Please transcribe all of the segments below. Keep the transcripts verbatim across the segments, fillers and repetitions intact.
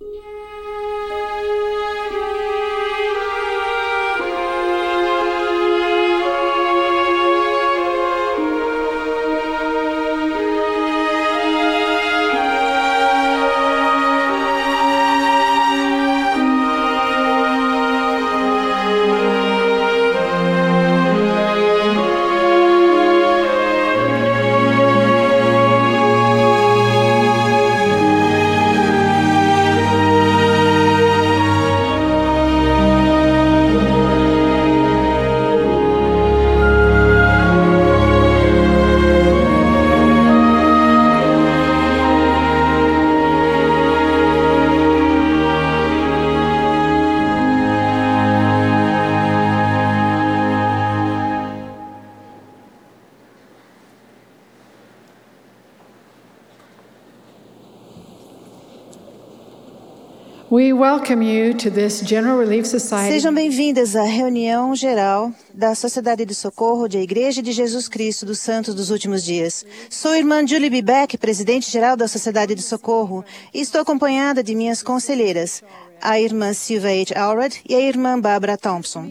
We welcome you to this General Relief Society. Sejam bem-vindas à reunião geral da Sociedade de Socorro de Igreja de Jesus Cristo dos Santos dos Últimos Dias. Sou a irmã Julie B. Beck, presidente-geral da Sociedade de Socorro, e estou acompanhada de minhas conselheiras, a irmã Sylvia H. Allred e a irmã Barbara Thompson.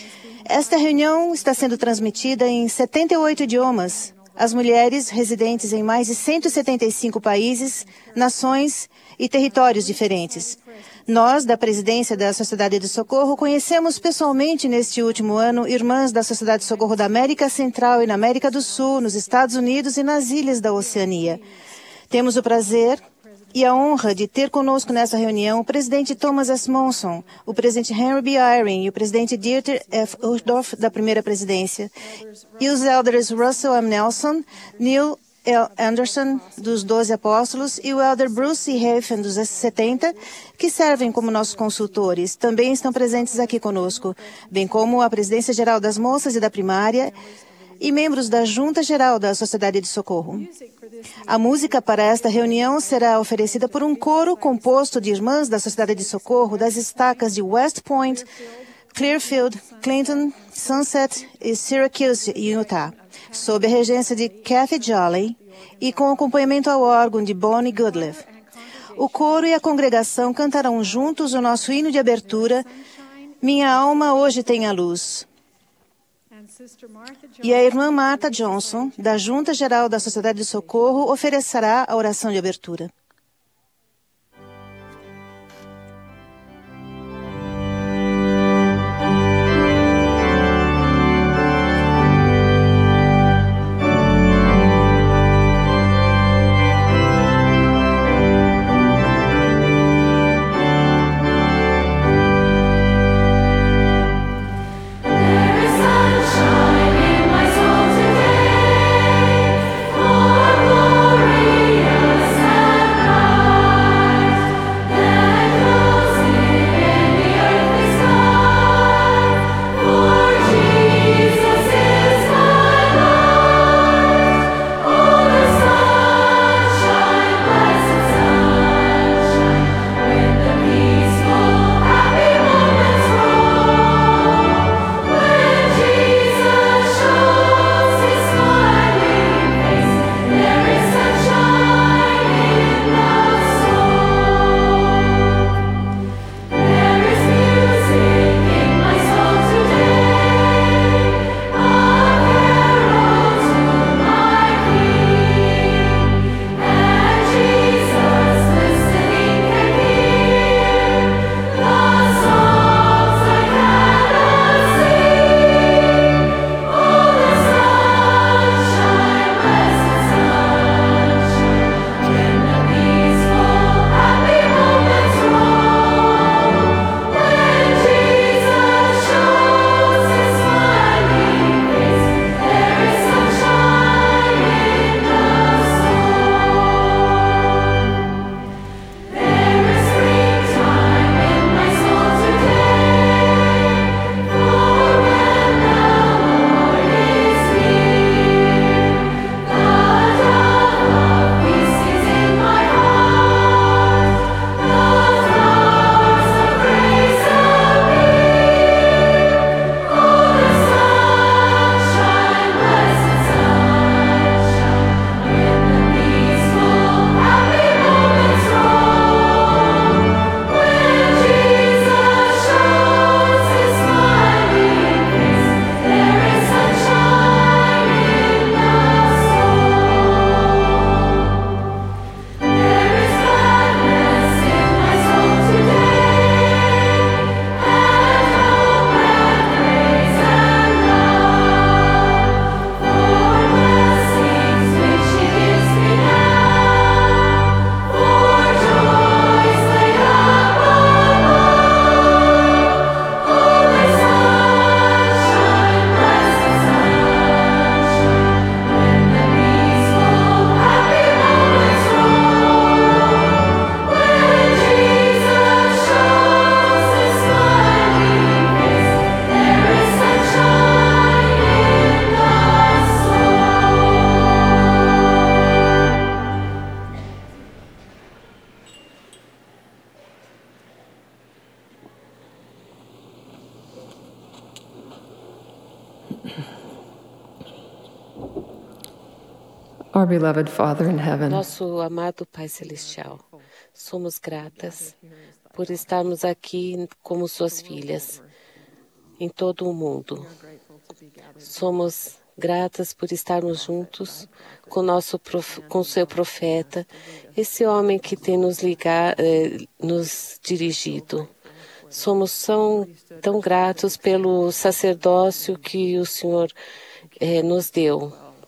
Esta reunião está sendo transmitida em setenta e oito idiomas. As mulheres residentes em mais de cento e setenta e cinco países, nações e territórios diferentes. Nós, da presidência da Sociedade de Socorro, conhecemos pessoalmente neste último ano irmãs da Sociedade de Socorro da América Central e na América do Sul, nos Estados Unidos e nas ilhas da Oceania. Temos o prazer e a honra de ter conosco nessa reunião o presidente Thomas S. Monson, o presidente Henry B. Eyring e o presidente Dieter F. Uchtdorf, da primeira presidência, e os elders Russell M. Nelson, Neil L. Anderson, dos Doze Apóstolos, e o elder Bruce E. Hafen, dos setenta, que servem como nossos consultores, também estão presentes aqui conosco, bem como a presidência geral das moças e da primária e membros da Junta Geral da Sociedade de Socorro. A música para esta reunião será oferecida por um coro composto de irmãs da Sociedade de Socorro das estacas de West Point, Clearfield, Clinton, Sunset e Syracuse, Utah, sob a regência de Kathy Jolly e com acompanhamento ao órgão de Bonnie Goodliff. O coro e a congregação cantarão juntos o nosso hino de abertura, Minha Alma Hoje Tem a Luz. E a irmã Martha Johnson, da Junta Geral da Sociedade de Socorro, oferecerá a oração de abertura. Glorious and Our beloved Father in heaven, Nosso amado Pai Celestial, somos gratas por estarmos aqui como suas filhas em todo o mundo. Somos gratas por estarmos juntos com nosso com seu profeta, esse homem que tem nos ligado, eh, nos dirigido. Somos tão, tão gratos pelo sacerdócio que o Senhor eh, nos deu,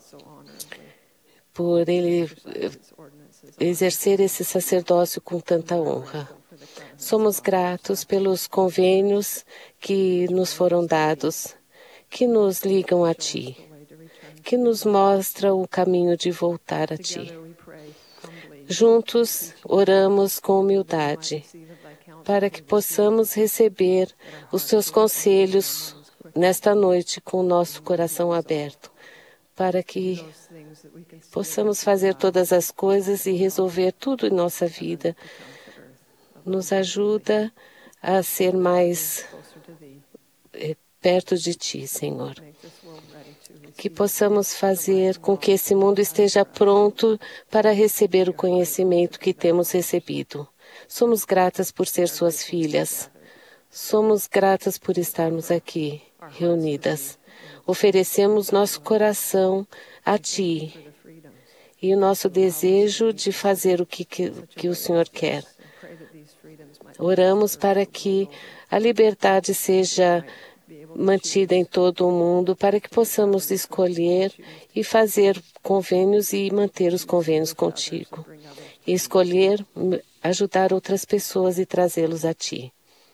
por ele exercer esse sacerdócio com tanta honra. Somos gratos pelos convênios que nos foram dados, que nos ligam a Ti, que nos mostram o caminho de voltar a Ti. Juntos oramos com humildade, para que possamos receber os Teus conselhos nesta noite com o nosso coração aberto, para que possamos fazer todas as coisas e resolver tudo em nossa vida. Nos ajuda a ser mais eh, perto de Ti, Senhor. Que possamos fazer com que esse mundo esteja pronto para receber o conhecimento que temos recebido. Somos gratas por ser Suas filhas. Somos gratas por estarmos aqui, reunidas. Oferecemos nosso coração a Ti e o nosso desejo de fazer o que, que, que o Senhor quer. Oramos para que a liberdade seja mantida em todo o mundo, para que possamos escolher e fazer convênios e manter os convênios contigo. E escolher ajudar outras pessoas e trazê-los a Ti.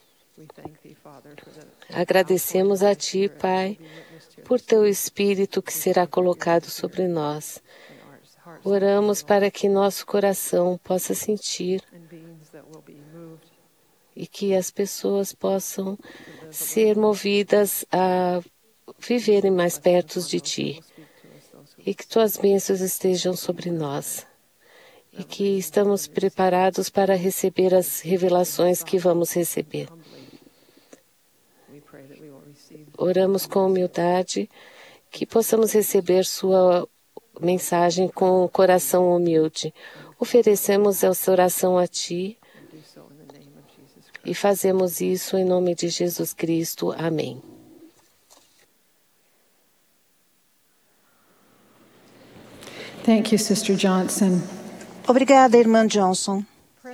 Agradecemos a Ti, Pai, por Teu Espírito que será colocado sobre nós. Oramos para que nosso coração possa sentir e que as pessoas possam ser movidas a viverem mais perto de Ti e que Tuas bênçãos estejam sobre nós e que estamos preparados para receber as revelações que vamos receber. Oramos com humildade que possamos receber Sua mensagem com o coração humilde. Oferecemos essa oração a Ti e fazemos isso em nome de Jesus Cristo. Amém. Thank you, Sister Johnson. Obrigada, irmã Johnson.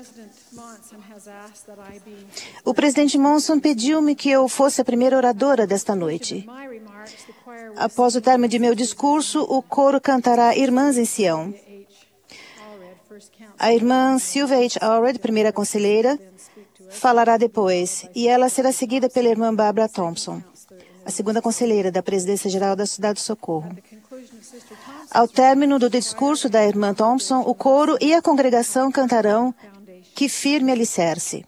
O presidente Monson pediu-me que eu fosse a primeira oradora desta noite. Após o término de meu discurso, o coro cantará Irmãs em Sião. A irmã Sylvia H. Allred, primeira conselheira, falará depois, e ela será seguida pela irmã Barbara Thompson, a segunda conselheira da Presidência Geral da Cidade de Socorro. Ao término do discurso da irmã Thompson, o coro e a congregação cantarão Que Firme Alicerce.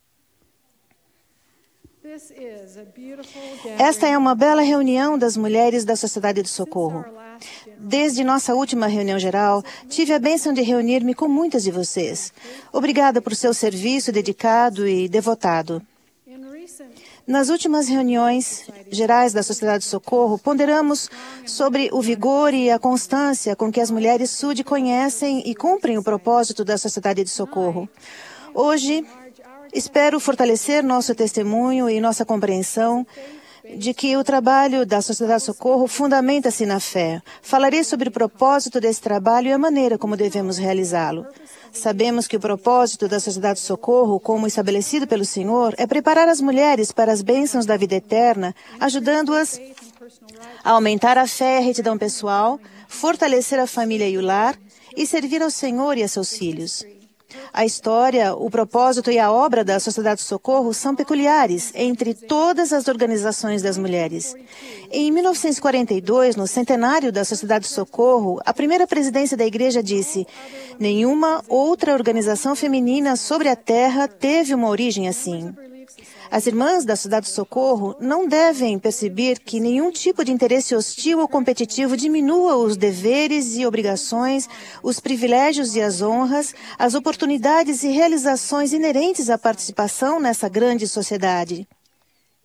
Esta é uma bela reunião das mulheres da Sociedade de Socorro. Desde nossa última reunião geral, tive a bênção de reunir-me com muitas de vocês. Obrigada por seu serviço dedicado e devotado. Nas últimas reuniões gerais da Sociedade de Socorro, ponderamos sobre o vigor e a constância com que as mulheres S U D conhecem e cumprem o propósito da Sociedade de Socorro. Hoje, espero fortalecer nosso testemunho e nossa compreensão de que o trabalho da Sociedade de Socorro fundamenta-se na fé. Falarei sobre o propósito desse trabalho e a maneira como devemos realizá-lo. Sabemos que o propósito da Sociedade de Socorro, como estabelecido pelo Senhor, é preparar as mulheres para as bênçãos da vida eterna, ajudando-as a aumentar a fé e a retidão pessoal, fortalecer a família e o lar e servir ao Senhor e a seus filhos. A história, o propósito e a obra da Sociedade de Socorro são peculiares entre todas as organizações das mulheres. Em mil novecentos e quarenta e dois, no centenário da Sociedade de Socorro, a primeira presidência da Igreja disse: nenhuma outra organização feminina sobre a Terra teve uma origem assim. As irmãs da Sociedade de Socorro não devem perceber que nenhum tipo de interesse hostil ou competitivo diminua os deveres e obrigações, os privilégios e as honras, as oportunidades e realizações inerentes à participação nessa grande sociedade.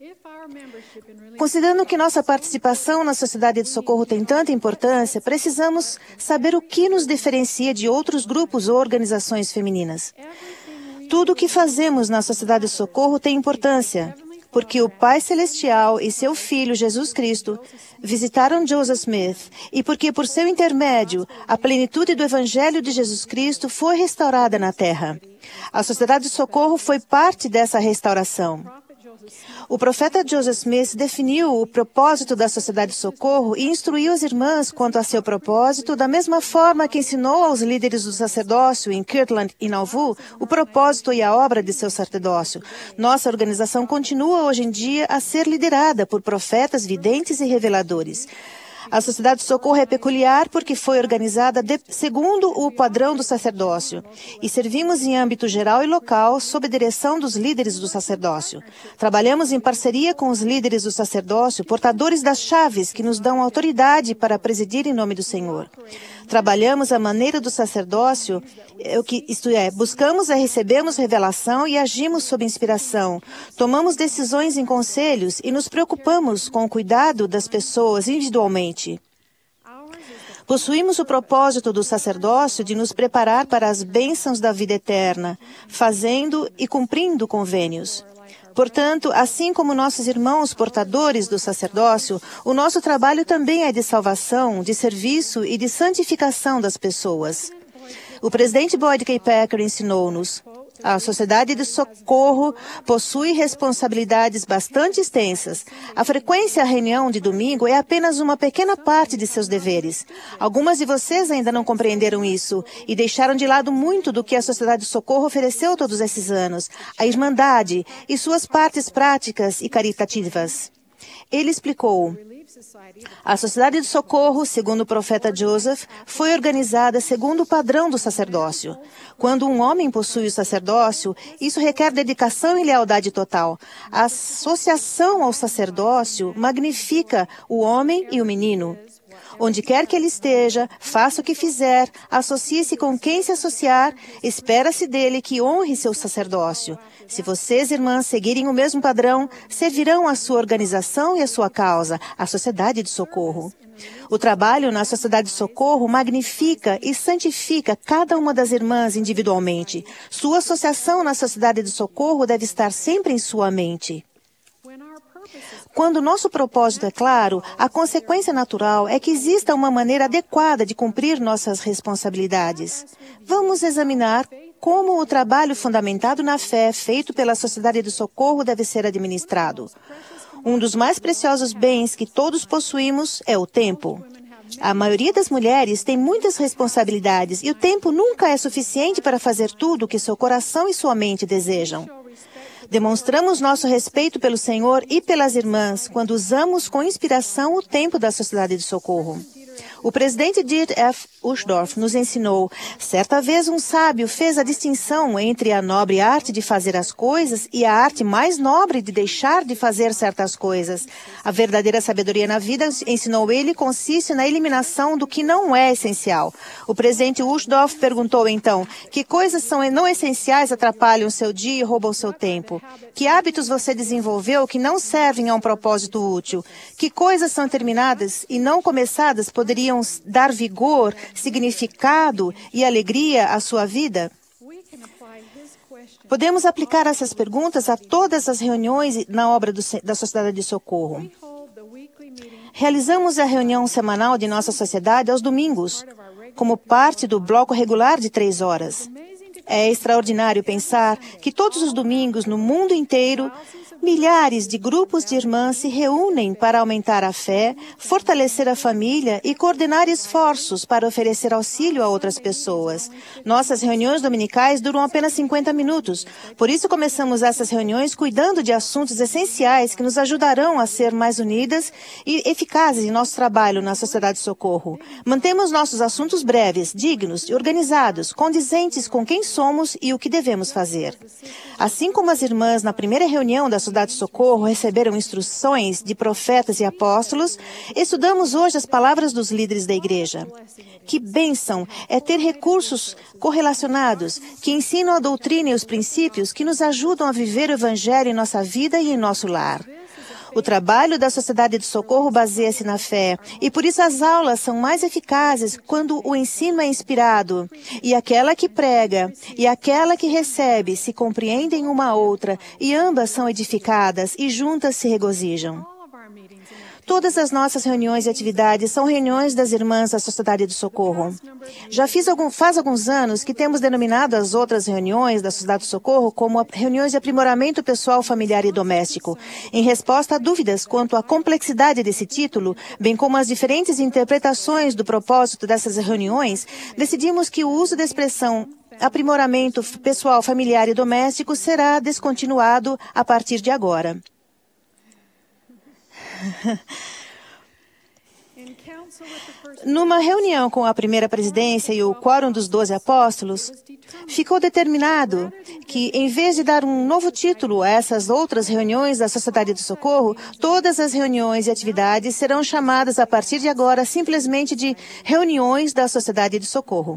Considerando que nossa participação na Sociedade de Socorro tem tanta importância, precisamos saber o que nos diferencia de outros grupos ou organizações femininas. Tudo o que fazemos na Sociedade de Socorro tem importância, porque o Pai Celestial e seu Filho, Jesus Cristo, visitaram Joseph Smith e porque, por seu intermédio, a plenitude do Evangelho de Jesus Cristo foi restaurada na Terra. A Sociedade de Socorro foi parte dessa restauração. O profeta Joseph Smith definiu o propósito da Sociedade de Socorro e instruiu as irmãs quanto a seu propósito, da mesma forma que ensinou aos líderes do sacerdócio em Kirtland e Nauvoo o propósito e a obra de seu sacerdócio. Nossa organização continua hoje em dia a ser liderada por profetas, videntes e reveladores. A Sociedade de Socorro é peculiar porque foi organizada de, segundo o padrão do sacerdócio e servimos em âmbito geral e local sob a direção dos líderes do sacerdócio. Trabalhamos em parceria com os líderes do sacerdócio, portadores das chaves que nos dão autoridade para presidir em nome do Senhor. Trabalhamos a maneira do sacerdócio, isto é, buscamos e recebemos revelação e agimos sob inspiração. Tomamos decisões em conselhos e nos preocupamos com o cuidado das pessoas individualmente. Possuímos o propósito do sacerdócio de nos preparar para as bênçãos da vida eterna, fazendo e cumprindo convênios. Portanto, assim como nossos irmãos portadores do sacerdócio, o nosso trabalho também é de salvação, de serviço e de santificação das pessoas. O presidente Boyd K. Packer ensinou-nos: a Sociedade de Socorro possui responsabilidades bastante extensas. A frequência à reunião de domingo é apenas uma pequena parte de seus deveres. Algumas de vocês ainda não compreenderam isso e deixaram de lado muito do que a Sociedade de Socorro ofereceu todos esses anos, a Irmandade e suas partes práticas e caritativas. Ele explicou: a Sociedade de Socorro, segundo o profeta Joseph, foi organizada segundo o padrão do sacerdócio. Quando um homem possui o sacerdócio, isso requer dedicação e lealdade total. A associação ao sacerdócio magnifica o homem e o menino. Onde quer que ele esteja, faça o que fizer, associe-se com quem se associar, espera-se dele que honre seu sacerdócio. Se vocês, irmãs, seguirem o mesmo padrão, servirão a sua organização e a sua causa, a Sociedade de Socorro. O trabalho na Sociedade de Socorro magnifica e santifica cada uma das irmãs individualmente. Sua associação na Sociedade de Socorro deve estar sempre em sua mente. Quando nosso propósito é claro, a consequência natural é que exista uma maneira adequada de cumprir nossas responsabilidades. Vamos examinar como o trabalho fundamentado na fé feito pela Sociedade de Socorro deve ser administrado. Um dos mais preciosos bens que todos possuímos é o tempo. A maioria das mulheres tem muitas responsabilidades e o tempo nunca é suficiente para fazer tudo o que seu coração e sua mente desejam. Demonstramos nosso respeito pelo Senhor e pelas irmãs quando usamos com inspiração o tempo da Sociedade de Socorro. O presidente Dieter F. Uchtdorf nos ensinou: certa vez um sábio fez a distinção entre a nobre arte de fazer as coisas e a arte mais nobre de deixar de fazer certas coisas. A verdadeira sabedoria na vida, ensinou ele, consiste na eliminação do que não é essencial. O presidente Uchtdorf perguntou então: que coisas são não essenciais atrapalham o seu dia e roubam o seu tempo? Que hábitos você desenvolveu que não servem a um propósito útil? Que coisas são terminadas e não começadas poderiam dar vigor, significado e alegria à sua vida? Podemos aplicar essas perguntas a todas as reuniões na obra do, da Sociedade de Socorro. Realizamos a reunião semanal de nossa sociedade aos domingos, como parte do bloco regular de três horas. É extraordinário pensar que todos os domingos no mundo inteiro, milhares de grupos de irmãs se reúnem para aumentar a fé, fortalecer a família e coordenar esforços para oferecer auxílio a outras pessoas. Nossas reuniões dominicais duram apenas cinquenta minutos. Por isso começamos essas reuniões cuidando de assuntos essenciais que nos ajudarão a ser mais unidas e eficazes em nosso trabalho na Sociedade de Socorro. Mantemos nossos assuntos breves, dignos e organizados, condizentes com quem somos e o que devemos fazer. Assim como as irmãs na primeira reunião da Sociedade de Socorro receberam instruções de profetas e apóstolos, estudamos hoje as palavras dos líderes da igreja. Que bênção é ter recursos correlacionados que ensinam a doutrina e os princípios que nos ajudam a viver o Evangelho em nossa vida e em nosso lar. O trabalho da Sociedade de Socorro baseia-se na fé, e por isso as aulas são mais eficazes quando o ensino é inspirado. E aquela que prega e aquela que recebe se compreendem uma a outra, e ambas são edificadas e juntas se regozijam. Todas as nossas reuniões e atividades são reuniões das irmãs da Sociedade do Socorro. Já fiz algum, faz alguns anos que temos denominado as outras reuniões da Sociedade do Socorro como reuniões de aprimoramento pessoal, familiar e doméstico. Em resposta a dúvidas quanto à complexidade desse título, bem como as diferentes interpretações do propósito dessas reuniões, decidimos que o uso da expressão aprimoramento pessoal, familiar e doméstico será descontinuado a partir de agora. Numa reunião com a primeira presidência e o quórum dos doze apóstolos, ficou determinado que, em vez de dar um novo título a essas outras reuniões da Sociedade do Socorro, todas as reuniões e atividades serão chamadas a partir de agora simplesmente de reuniões da Sociedade do Socorro.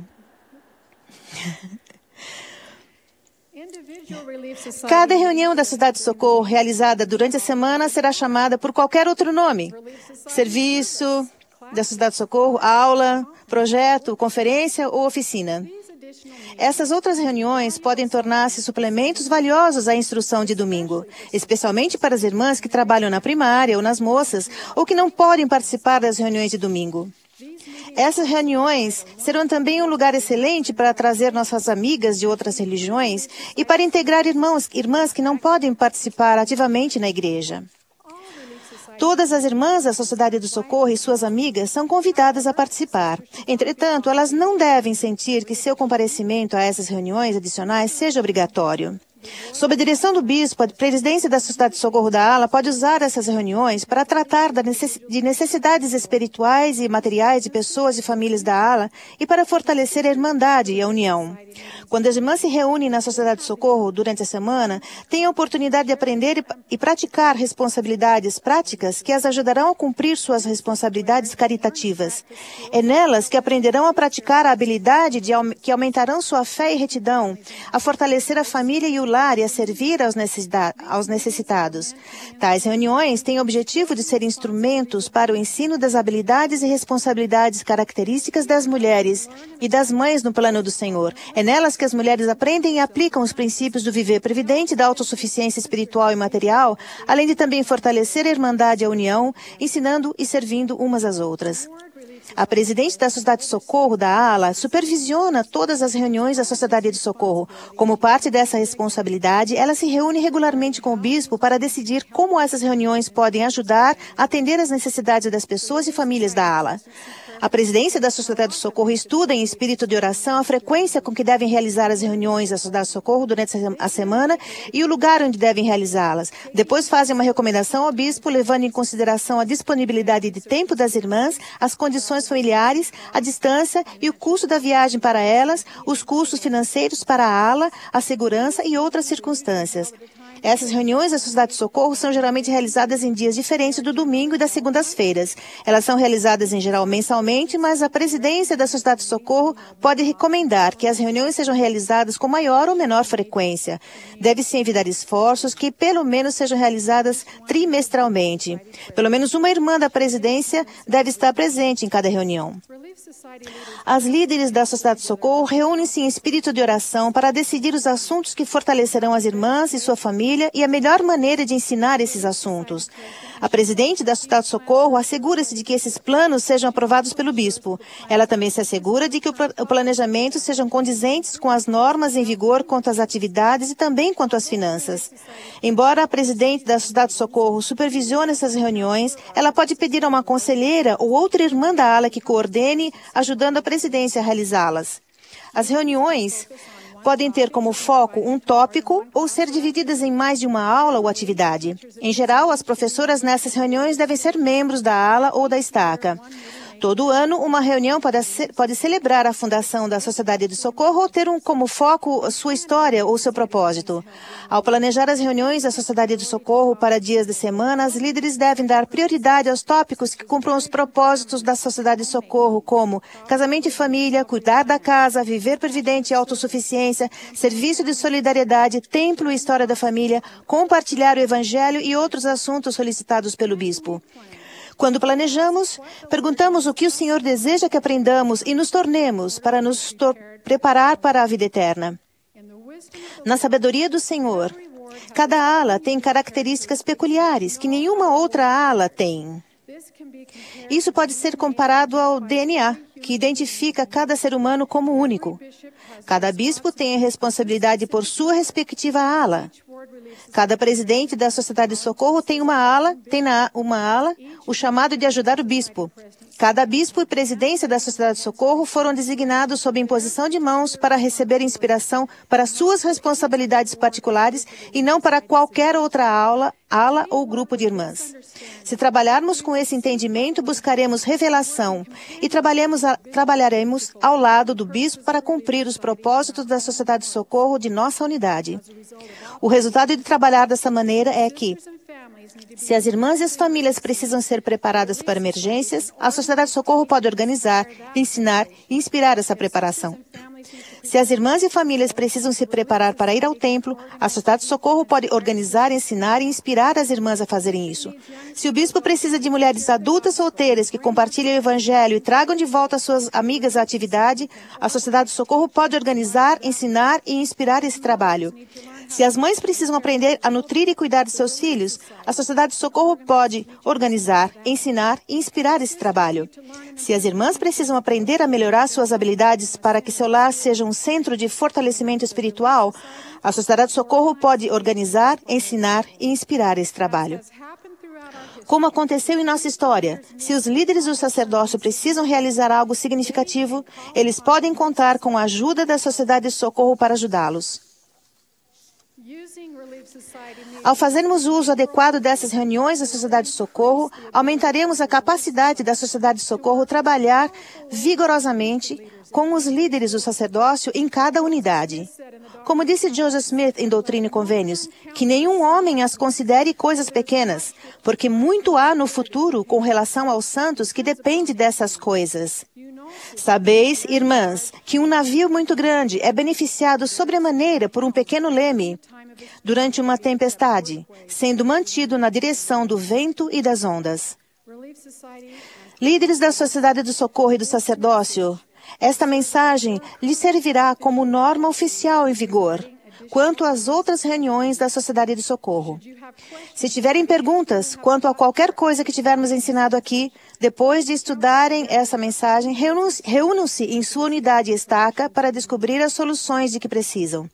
Cada reunião da Sociedade de Socorro realizada durante a semana será chamada por qualquer outro nome. Serviço da Sociedade de Socorro, aula, projeto, conferência ou oficina. Essas outras reuniões podem tornar-se suplementos valiosos à instrução de domingo, especialmente para as irmãs que trabalham na primária ou nas moças, ou que não podem participar das reuniões de domingo. Essas reuniões serão também um lugar excelente para trazer nossas amigas de outras religiões e para integrar irmãos, irmãs que não podem participar ativamente na igreja. Todas as irmãs da Sociedade do Socorro e suas amigas são convidadas a participar. Entretanto, elas não devem sentir que seu comparecimento a essas reuniões adicionais seja obrigatório. Sob a direção do bispo, a presidência da Sociedade de Socorro da Ala pode usar essas reuniões para tratar de necessidades espirituais e materiais de pessoas e famílias da Ala e para fortalecer a irmandade e a união. Quando as irmãs se reúnem na Sociedade de Socorro durante a semana, têm a oportunidade de aprender e praticar responsabilidades práticas que as ajudarão a cumprir suas responsabilidades caritativas. É nelas que aprenderão a praticar a habilidade de, que aumentarão sua fé e retidão, a fortalecer a família e o lar e a servir aos, aos necessitados. Tais reuniões têm o objetivo de ser instrumentos para o ensino das habilidades e responsabilidades características das mulheres e das mães no plano do Senhor. É nelas que as mulheres aprendem e aplicam os princípios do viver previdente, da autossuficiência espiritual e material, além de também fortalecer a irmandade e a união, ensinando e servindo umas às outras. A presidente da Sociedade de Socorro da Ala supervisiona todas as reuniões da Sociedade de Socorro. Como parte dessa responsabilidade, ela se reúne regularmente com o bispo para decidir como essas reuniões podem ajudar a atender às necessidades das pessoas e famílias da Ala. A presidência da Sociedade de Socorro estuda em espírito de oração a frequência com que devem realizar as reuniões da Sociedade de Socorro durante a semana e o lugar onde devem realizá-las. Depois fazem uma recomendação ao bispo, levando em consideração a disponibilidade de tempo das irmãs, as condições familiares, a distância e o custo da viagem para elas, os custos financeiros para a ala, a segurança e outras circunstâncias. Essas reuniões da Sociedade de Socorro são geralmente realizadas em dias diferentes do domingo e das segundas-feiras. Elas são realizadas em geral mensalmente, mas a presidência da Sociedade de Socorro pode recomendar que as reuniões sejam realizadas com maior ou menor frequência. Deve-se envidar esforços que pelo menos sejam realizadas trimestralmente. Pelo menos uma irmã da presidência deve estar presente em cada reunião. As líderes da Sociedade de Socorro reúnem-se em espírito de oração para decidir os assuntos que fortalecerão as irmãs e sua família e a melhor maneira de ensinar esses assuntos. A presidente da Sociedade de Socorro assegura-se de que esses planos sejam aprovados pelo bispo. Ela também se assegura de que o planejamento sejam condizentes com as normas em vigor quanto às atividades e também quanto às finanças. Embora a presidente da Sociedade de Socorro supervisione essas reuniões, ela pode pedir a uma conselheira ou outra irmã da ala que coordene, ajudando a presidência a realizá-las. As reuniões podem ter como foco um tópico ou ser divididas em mais de uma aula ou atividade. Em geral, as professoras nessas reuniões devem ser membros da ala ou da estaca. Todo ano, uma reunião pode, ce- pode celebrar a fundação da Sociedade de Socorro ou ter um, como foco sua história ou seu propósito. Ao planejar as reuniões da Sociedade de Socorro para dias de semana, os líderes devem dar prioridade aos tópicos que cumpram os propósitos da Sociedade de Socorro, como casamento e família, cuidar da casa, viver previdente e autossuficiência, serviço de solidariedade, templo e história da família, compartilhar o evangelho e outros assuntos solicitados pelo bispo. Quando planejamos, perguntamos o que o Senhor deseja que aprendamos e nos tornemos para nos tor- preparar para a vida eterna. Na sabedoria do Senhor, cada ala tem características peculiares que nenhuma outra ala tem. Isso pode ser comparado ao D N A, que identifica cada ser humano como único. Cada bispo tem a responsabilidade por sua respectiva ala. Cada presidente da Sociedade de Socorro tem uma ala, tem na uma ala o chamado de ajudar o bispo. Cada bispo e presidência da Sociedade de Socorro foram designados sob imposição de mãos para receber inspiração para suas responsabilidades particulares e não para qualquer outra aula, ala ou grupo de irmãs. Se trabalharmos com esse entendimento, buscaremos revelação e trabalhemos a, trabalharemos ao lado do bispo para cumprir os propósitos da Sociedade de Socorro de nossa unidade. O resultado de trabalhar dessa maneira é que, se as irmãs e as famílias precisam ser preparadas para emergências, a Sociedade de Socorro pode organizar, ensinar e inspirar essa preparação. Se as irmãs e famílias precisam se preparar para ir ao templo, a Sociedade de Socorro pode organizar, ensinar e inspirar as irmãs a fazerem isso. Se o bispo precisa de mulheres adultas solteiras que compartilhem o evangelho e tragam de volta suas amigas à atividade, a Sociedade de Socorro pode organizar, ensinar e inspirar esse trabalho. Se as mães precisam aprender a nutrir e cuidar de seus filhos, a Sociedade de Socorro pode organizar, ensinar e inspirar esse trabalho. Se as irmãs precisam aprender a melhorar suas habilidades para que seu lar seja um centro de fortalecimento espiritual, a Sociedade de Socorro pode organizar, ensinar e inspirar esse trabalho. Como aconteceu em nossa história, se os líderes do sacerdócio precisam realizar algo significativo, eles podem contar com a ajuda da Sociedade de Socorro para ajudá-los. Ao fazermos uso adequado dessas reuniões da Sociedade de Socorro, aumentaremos a capacidade da Sociedade de Socorro trabalhar vigorosamente com os líderes do sacerdócio em cada unidade. Como disse Joseph Smith em Doutrina e Convênios, que nenhum homem as considere coisas pequenas, porque muito há no futuro com relação aos santos que depende dessas coisas. Sabeis, irmãs, que um navio muito grande é beneficiado sobremaneira por um pequeno leme durante uma tempestade, sendo mantido na direção do vento e das ondas. Líderes da Sociedade do Socorro e do Sacerdócio, esta mensagem lhe servirá como norma oficial em vigor quanto às outras reuniões da Sociedade de Socorro. Se tiverem perguntas quanto a qualquer coisa que tivermos ensinado aqui, depois de estudarem essa mensagem, reúnam-se em sua unidade estaca para descobrir as soluções de que precisam.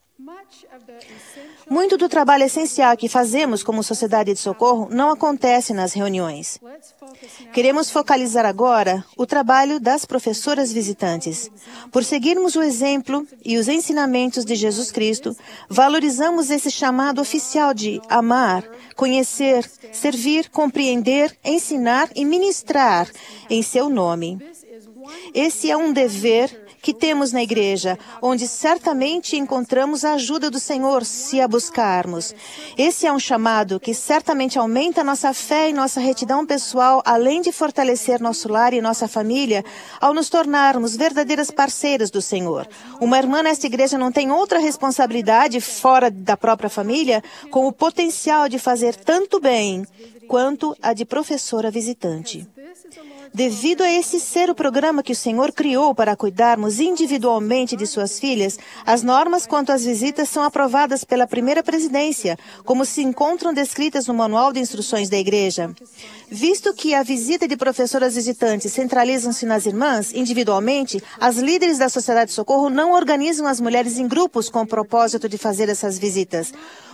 Muito do trabalho essencial que fazemos como Sociedade de Socorro não acontece nas reuniões. Queremos focalizar agora o trabalho das professoras visitantes. Por seguirmos o exemplo e os ensinamentos de Jesus Cristo, valorizamos esse chamado oficial de amar, conhecer, servir, compreender, ensinar e ministrar em seu nome. Esse é um dever que temos na igreja, onde certamente encontramos a ajuda do Senhor se a buscarmos. Esse é um chamado que certamente aumenta nossa fé e nossa retidão pessoal, além de fortalecer nosso lar e nossa família, ao nos tornarmos verdadeiras parceiras do Senhor. Uma irmã nesta igreja não tem outra responsabilidade fora da própria família com o potencial de fazer tanto bem quanto a de professora visitante. Devido a esse ser o programa que o Senhor criou para cuidarmos individualmente de suas filhas, as normas quanto às visitas são aprovadas pela primeira presidência, como se encontram descritas no Manual de Instruções da Igreja. Visto que a visita de professoras visitantes centralizam-se nas irmãs, individualmente, as líderes da Sociedade de Socorro não organizam as mulheres em grupos com o propósito de fazer essas visitas.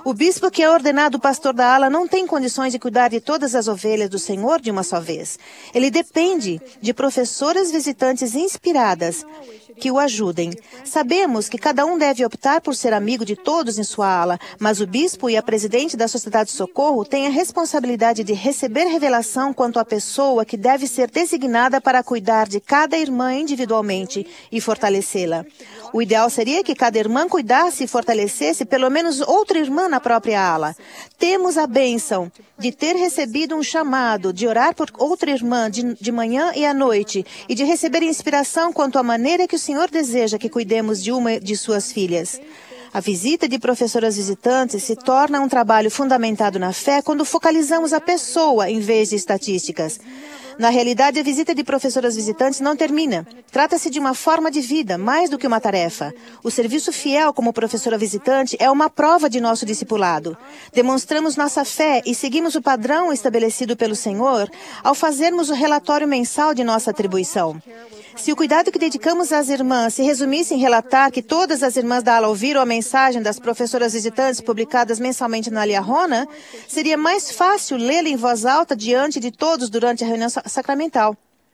O bispo que é ordenado pastor da ala não tem condições de cuidar de todas as ovelhas do Senhor de uma só vez. Ele depende de professoras visitantes inspiradas que o ajudem. Sabemos que cada um deve optar por ser amigo de todos em sua ala, mas o bispo e a presidente da Sociedade de Socorro têm a responsabilidade de receber revelação quanto à pessoa que deve ser designada para cuidar de cada irmã individualmente e fortalecê-la. O ideal seria que cada irmã cuidasse e fortalecesse pelo menos outra irmã na própria ala. Temos a bênção de ter recebido um chamado de orar por outra irmã de, de manhã e à noite e de receber inspiração quanto à maneira que o Senhor deseja que cuidemos de uma de suas filhas. A visita de professoras visitantes se torna um trabalho fundamentado na fé quando focalizamos a pessoa em vez de estatísticas. Na realidade, a visita de professoras visitantes não termina. Trata-se de uma forma de vida, mais do que uma tarefa. O serviço fiel como professora visitante é uma prova de nosso discipulado. Demonstramos nossa fé e seguimos o padrão estabelecido pelo Senhor ao fazermos o relatório mensal de nossa atribuição. Se o cuidado que dedicamos às irmãs se resumisse em relatar que todas as irmãs da ala ouviram a mensagem das professoras visitantes publicadas mensalmente na Liahona, seria mais fácil lê-la em voz alta diante de todos durante a reunião sacramental.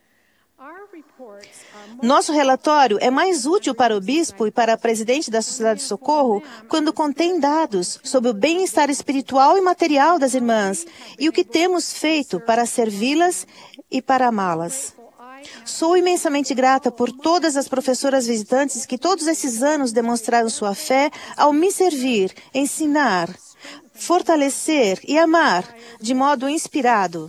Nosso relatório é mais útil para o bispo e para a presidente da Sociedade de Socorro quando contém dados sobre o bem-estar espiritual e material das irmãs e o que temos feito para servi-las e para amá-las. Sou imensamente grata por todas as professoras visitantes que todos esses anos demonstraram sua fé ao me servir, ensinar, fortalecer e amar de modo inspirado.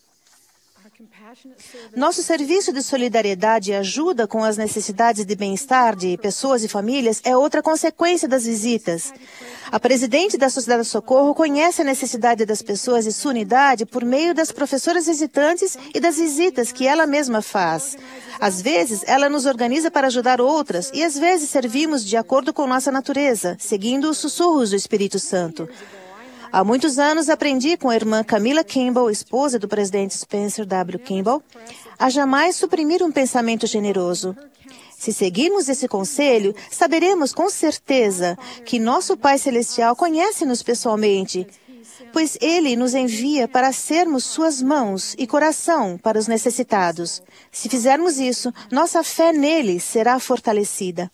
Nosso serviço de solidariedade e ajuda com as necessidades de bem-estar de pessoas e famílias é outra consequência das visitas. A presidente da Sociedade de Socorro conhece a necessidade das pessoas e sua unidade por meio das professoras visitantes e das visitas que ela mesma faz. Às vezes, ela nos organiza para ajudar outras e às vezes servimos de acordo com nossa natureza, seguindo os sussurros do Espírito Santo. Há muitos anos aprendi com a irmã Camila Kimball, esposa do presidente Spencer W. Kimball, a jamais suprimir um pensamento generoso. Se seguirmos esse conselho, saberemos com certeza que nosso Pai Celestial conhece-nos pessoalmente, pois Ele nos envia para sermos suas mãos e coração para os necessitados. Se fizermos isso, nossa fé nele será fortalecida.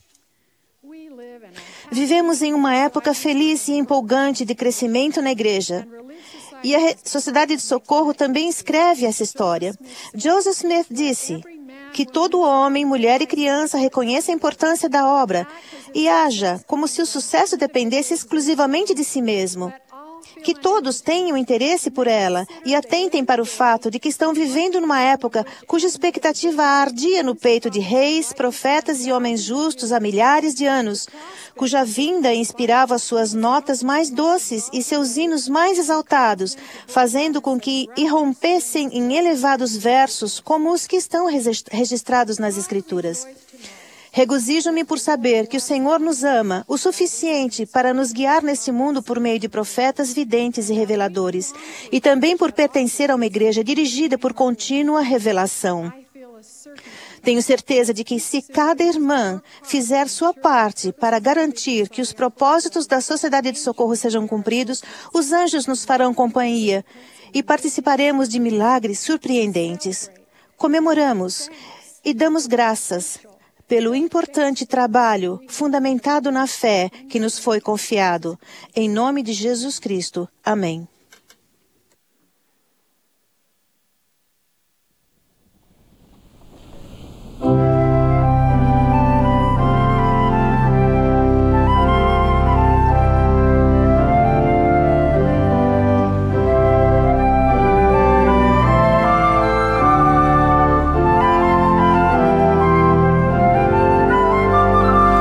Vivemos em uma época feliz e empolgante de crescimento na igreja. E a Sociedade de Socorro também escreve essa história. Joseph Smith disse que todo homem, mulher e criança reconheça a importância da obra e haja como se o sucesso dependesse exclusivamente de si mesmo. Que todos tenham interesse por ela e atentem para o fato de que estão vivendo numa época cuja expectativa ardia no peito de reis, profetas e homens justos há milhares de anos, cuja vinda inspirava suas notas mais doces e seus hinos mais exaltados, fazendo com que irrompessem em elevados versos como os que estão registrados nas Escrituras. Regozijo-me por saber que o Senhor nos ama o suficiente para nos guiar neste mundo por meio de profetas, videntes e reveladores, e também por pertencer a uma igreja dirigida por contínua revelação. Tenho certeza de que se cada irmã fizer sua parte para garantir que os propósitos da Sociedade de Socorro sejam cumpridos, os anjos nos farão companhia e participaremos de milagres surpreendentes. Comemoramos e damos graças pelo importante trabalho fundamentado na fé que nos foi confiado. Em nome de Jesus Cristo. Amém.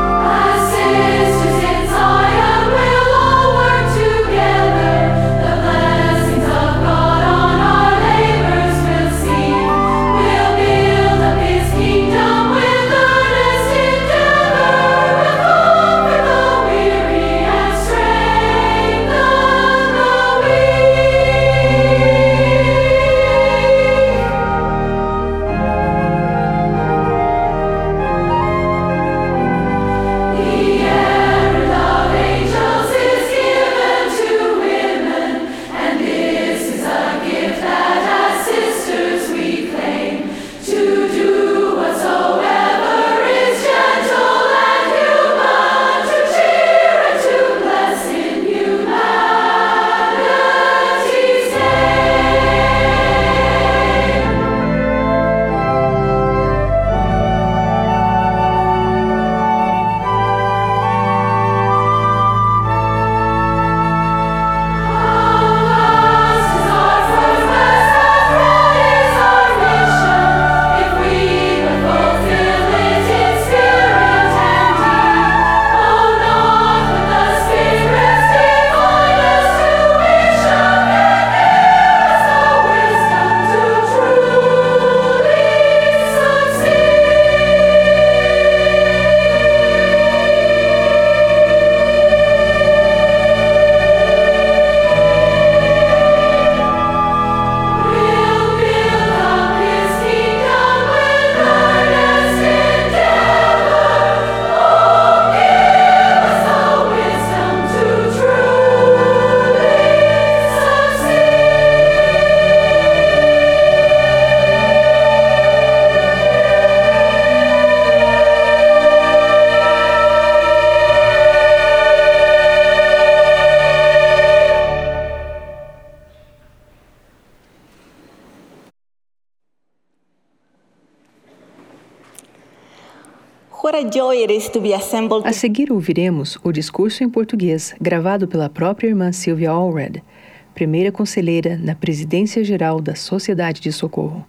Sisters in Zion will all work together. The A seguir ouviremos o discurso em português gravado pela própria irmã Sylvia Allred, primeira conselheira na Presidência Geral da Sociedade de Socorro.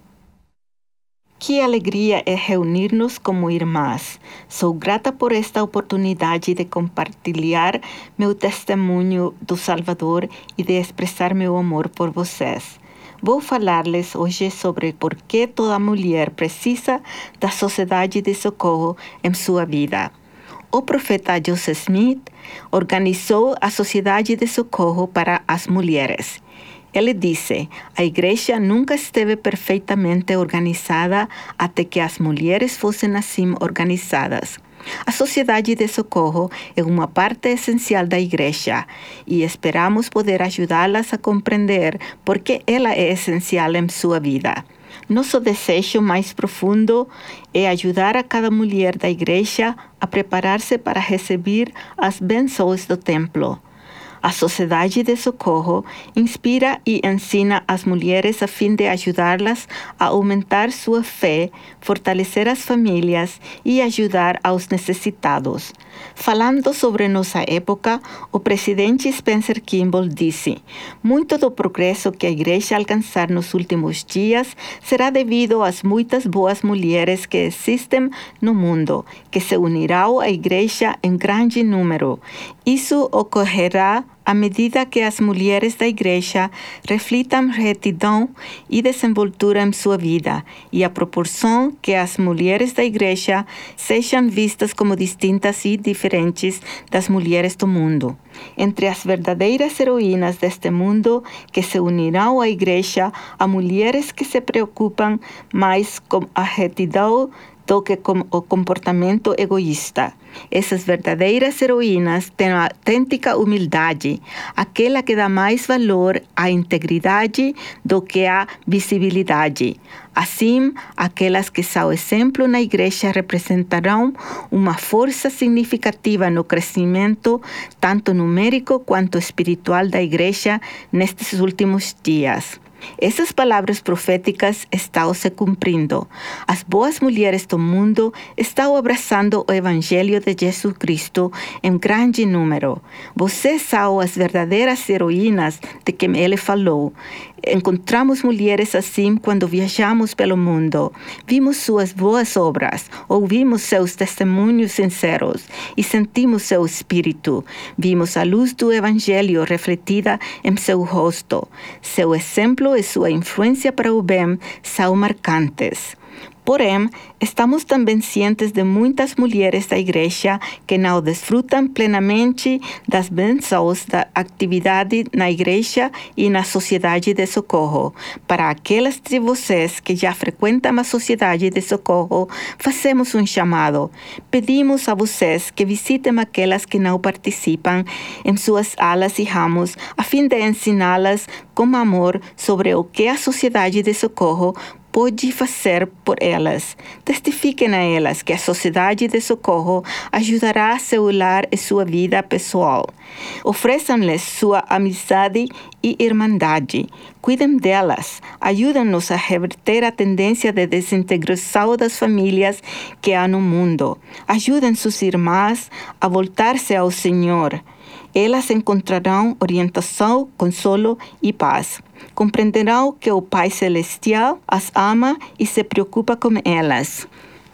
Que alegria é reunir-nos como irmãs. Sou grata por esta oportunidade de compartilhar meu testemunho do Salvador e de expressar meu amor por vocês. Vou falar-lhes hoje sobre por que toda mulher precisa da Sociedade de Socorro em sua vida. O profeta Joseph Smith organizou a Sociedade de Socorro para as mulheres. Ele disse: a igreja nunca esteve perfeitamente organizada até que as mulheres fossem assim organizadas. A Sociedade de Socorro é uma parte essencial da igreja e esperamos poder ajudá-las a compreender por que ela é essencial em sua vida. Nosso desejo mais profundo é ajudar a cada mulher da igreja a preparar-se para receber as bênçãos do templo. A Sociedade de Socorro inspira e ensina as mulheres a fim de ajudá-las a aumentar sua fé, fortalecer as famílias e ajudar aos necessitados. Falando sobre nossa época, o presidente Spencer Kimball disse: muito do progresso que a igreja alcançar nos últimos dias será devido às muitas boas mulheres que existem no mundo, que se unirão à igreja em grande número. Isso ocorrerá à medida que as mulheres da igreja reflitam retidão e desenvoltura em sua vida, e à proporção que as mulheres da igreja sejam vistas como distintas e diferentes das mulheres do mundo. Entre as verdadeiras heroínas deste mundo que se unirão à igreja, há mulheres que se preocupam mais com a retidão do que com o comportamento egoísta. Essas verdadeiras heroínas têm a autêntica humildade, aquela que dá mais valor à integridade do que à visibilidade. Assim, aquelas que são exemplo na igreja representarão uma força significativa no crescimento, tanto numérico quanto espiritual da igreja nestes últimos dias. Essas palavras proféticas estão se cumprindo. As boas mulheres do mundo estão abraçando o Evangelho de Jesus Cristo em grande número. Vocês são as verdadeiras heroínas de quem ele falou. Encontramos mulheres assim quando viajamos pelo mundo. Vimos suas boas obras, ouvimos seus testemunhos sinceros e sentimos seu espírito. Vimos a luz do Evangelho refletida em seu rosto. Seu exemplo e sua influência para o bem são marcantes. Porém, estamos também cientes de muitas mulheres da igreja que não desfrutam plenamente das bênçãos da atividade na igreja e na Sociedade de Socorro. Para aquelas de vocês que já frequentam a Sociedade de Socorro, fazemos um chamado. Pedimos a vocês que visitem aquelas que não participam em suas alas e ramos, a fim de ensiná-las com amor sobre o que a Sociedade de Socorro pode fazer por elas. Testifiquem a elas que a Sociedade de Socorro ajudará a seu lar e sua vida pessoal. Ofereçam-lhes sua amizade e irmandade. Cuidem delas. Ajudem-nos a reverter a tendência de desintegração das famílias que há no mundo. Ajudem suas irmãs a voltar-se ao Senhor. Elas encontrarão orientação, consolo e paz. Compreenderão que o Pai Celestial as ama e se preocupa com elas.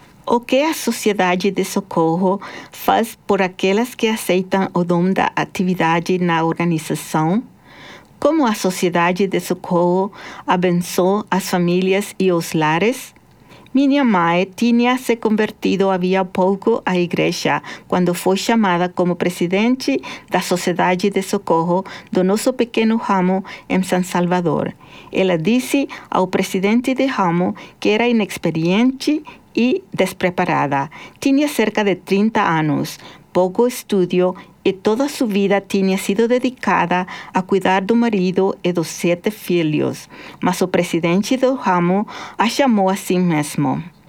O que a Sociedade de Socorro faz por aquelas que aceitam o dom da atividade na organização? Como a Sociedade de Socorro abençoa as famílias e os lares? Minha mãe tinha se convertido havia pouco à igreja quando foi chamada como presidente da Sociedade de Socorro do nosso pequeno ramo em São Salvador. Ela disse ao presidente do ramo que era inexperiente e despreparada. Tinha cerca de trinta anos, pouco estudo e toda sua vida tinha sido dedicada a cuidar do marido e dos sete filhos. Mas o presidente do ramo a chamou a si mesmo.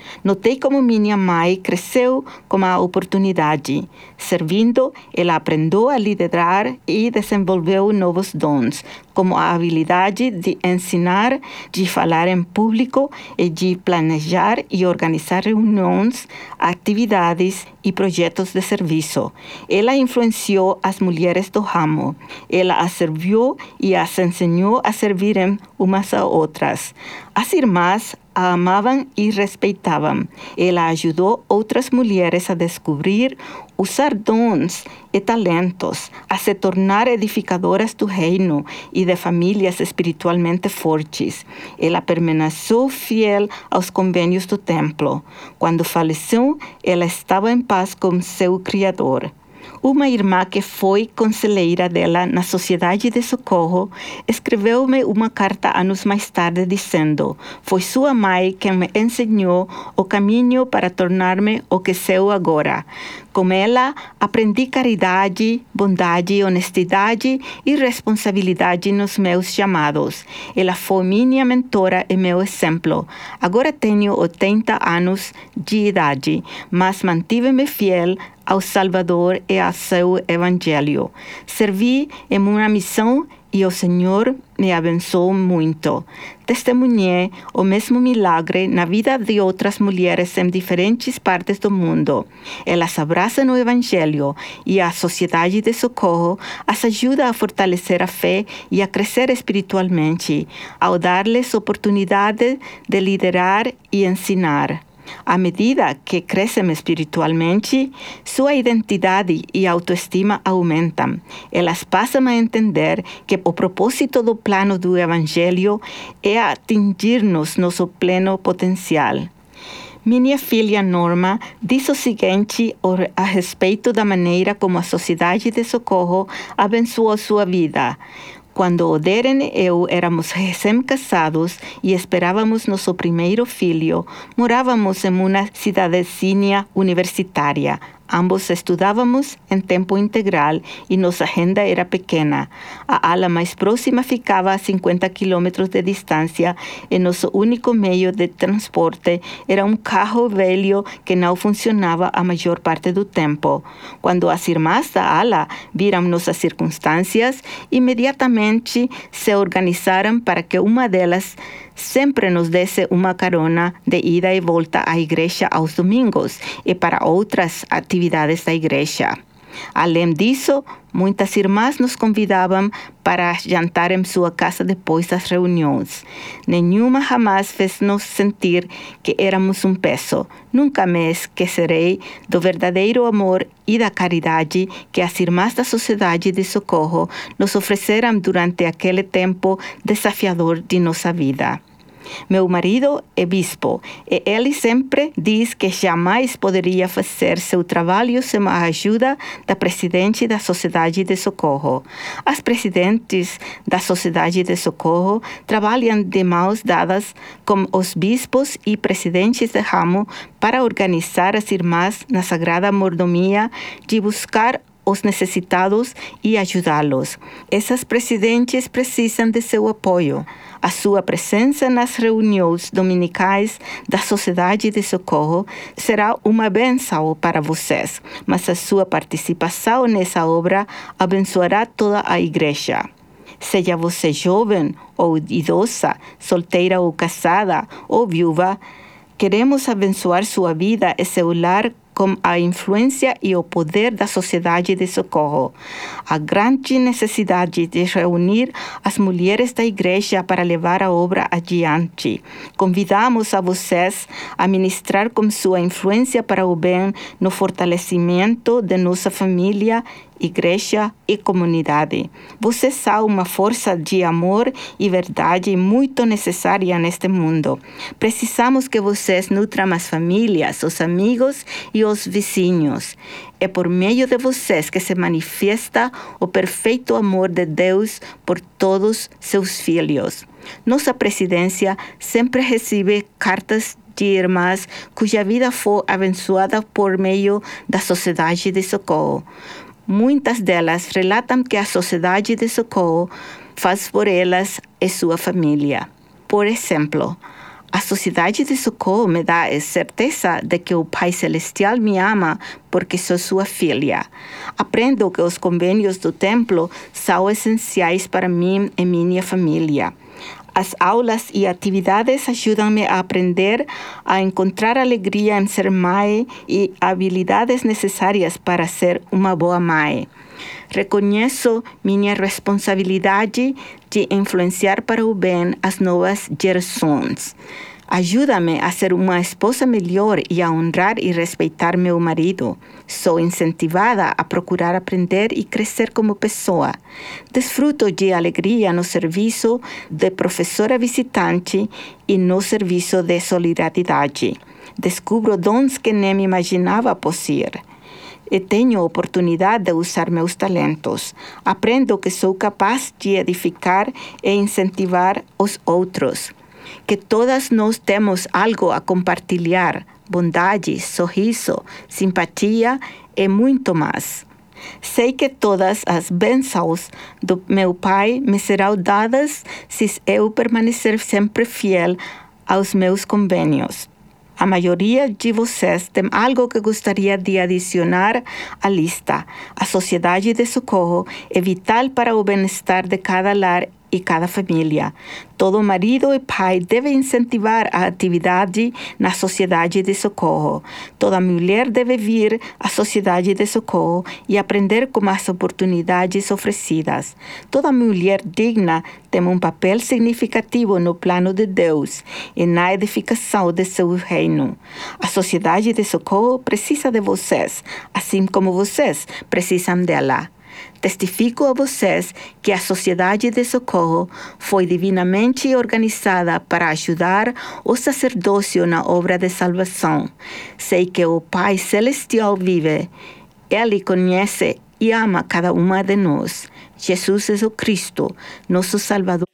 Notei como minha mãe cresceu com a oportunidade. Servindo, ela aprendeu a liderar e desenvolveu novos dons, como a habilidade de ensinar, de falar em público e de planejar e organizar reuniões, atividades e projetos de serviço. Ela influenciou as mulheres do ramo. Ela as serviu e as ensinou a servirem umas a outras. As irmãs a amavam e respeitavam. Ela ajudou outras mulheres a descobrir, usar dons e talentos, a se tornar edificadoras do reino e de famílias espiritualmente fortes. Ela permaneceu fiel aos convênios do templo. Quando faleceu, ela estava em paz com seu Criador. Uma irmã que foi conselheira dela na Sociedade de Socorro escreveu-me uma carta anos mais tarde dizendo: foi sua mãe quem me ensinou o caminho para tornar-me o que sou agora. Com ela, aprendi caridade, bondade, honestidade e responsabilidade nos meus chamados. Ela foi minha mentora e meu exemplo. Agora tenho oitenta anos de idade, mas mantive-me fiel ao Salvador e ao seu Evangelho. Servi em uma missão e o Senhor me abençoou muito. Testemunhei o mesmo milagre na vida de outras mulheres em diferentes partes do mundo. Elas abraçam o Evangelho e a Sociedade de Socorro as ajuda a fortalecer a fé e a crescer espiritualmente, ao dar-lhes oportunidade de liderar e ensinar. À medida que crescem espiritualmente, sua identidade e autoestima aumentam. Elas passam a entender que o propósito do plano do Evangelho é atingir-nos nosso pleno potencial. Minha filha Norma diz o seguinte a respeito da maneira como a Sociedade de Socorro abençoou sua vida. Quando Oderen e eu éramos recém-casados e esperávamos nosso primeiro filho, morávamos em uma cidadezinha universitária. Ambos estudávamos em tempo integral e nossa renda era pequena. A ala mais próxima ficava a cinquenta quilômetros de distância e nosso único meio de transporte era um carro velho que não funcionava a maior parte do tempo. Quando as irmãs da ala viram nossas circunstâncias, imediatamente se organizaram para que uma delas sempre nos desse uma carona de ida e volta à igreja aos domingos e para outras atividades da igreja. Além disso, muitas irmãs nos convidavam para jantar em sua casa depois das reuniões. Nenhuma jamais fez-nos sentir que éramos um peso. Nunca me esquecerei do verdadeiro amor e da caridade que as irmãs da Sociedade de Socorro nos ofereceram durante aquele tempo desafiador de nossa vida. Meu marido é bispo e ele sempre diz que jamais poderia fazer seu trabalho sem a ajuda da presidente da Sociedade de Socorro. As presidentes da Sociedade de Socorro trabalham de mãos dadas com os bispos e presidentes de ramo para organizar as irmãs na sagrada mordomia de buscar os necessitados e ajudá-los. Essas presidentes precisam de seu apoio. A sua presença nas reuniões dominicais da Sociedade de Socorro será uma bênção para vocês, mas a sua participação nessa obra abençoará toda a igreja. Seja você jovem ou idosa, solteira ou casada ou viúva, queremos abençoar sua vida e seu lar com a influência e o poder da Sociedade de Socorro. A grande necessidade de reunir as mulheres da igreja para levar a obra adiante. Convidamos a vocês a ministrar com sua influência para o bem no fortalecimento de nossa família, igreja e comunidade. Vocês são uma força de amor e verdade muito necessária neste mundo. Precisamos que vocês nutram as famílias, os amigos e os vizinhos. É por meio de vocês que se manifesta o perfeito amor de Deus por todos seus filhos. Nossa presidência sempre recebe cartas de irmãs cuja vida foi abençoada por meio da Sociedade de Socorro. Muitas delas relatam que a Sociedade de Socorro faz por elas e sua família. Por exemplo, A Sociedade de Socorro me dá a certeza de que o Pai Celestial me ama porque sou sua filha. Aprendo que os convênios do templo são essenciais para mim e minha família. As aulas e atividades ajudam-me a aprender a encontrar alegria em ser mãe e habilidades necessárias para ser uma boa mãe. Reconheço minha responsabilidade de influenciar para o bem as novas gerações. Ajuda-me a ser uma esposa melhor e a honrar e respeitar meu marido. Sou incentivada a procurar aprender e crescer como pessoa. Desfruto de alegria no serviço de professora visitante e no serviço de solidariedade. Descubro dons que nem imaginava possuir. E tenho oportunidade de usar meus talentos. Aprendo que sou capaz de edificar e incentivar os outros. Que todas nós temos algo a compartilhar, bondade, sorriso, simpatia e muito mais. Sei que todas as bênçãos do meu Pai me serão dadas se eu permanecer sempre fiel aos meus convênios. A maioria de vocês tem algo que gostaria de adicionar à lista. A Sociedade de Socorro é vital para o bem-estar de cada lar e cada família. Todo marido e pai deve incentivar a atividade na Sociedade de Socorro. Toda mulher deve vir à Sociedade de Socorro e aprender com as oportunidades oferecidas. Toda mulher digna tem um papel significativo no plano de Deus e na edificação de seu reino. A Sociedade de Socorro precisa de vocês, assim como vocês precisam dela. Testifico a vocês que a Sociedade de Socorro foi divinamente organizada para ajudar o sacerdócio na obra de salvação. Sei que o Pai Celestial vive. Ele conhece e ama cada uma de nós. Jesus é o Cristo, nosso Salvador.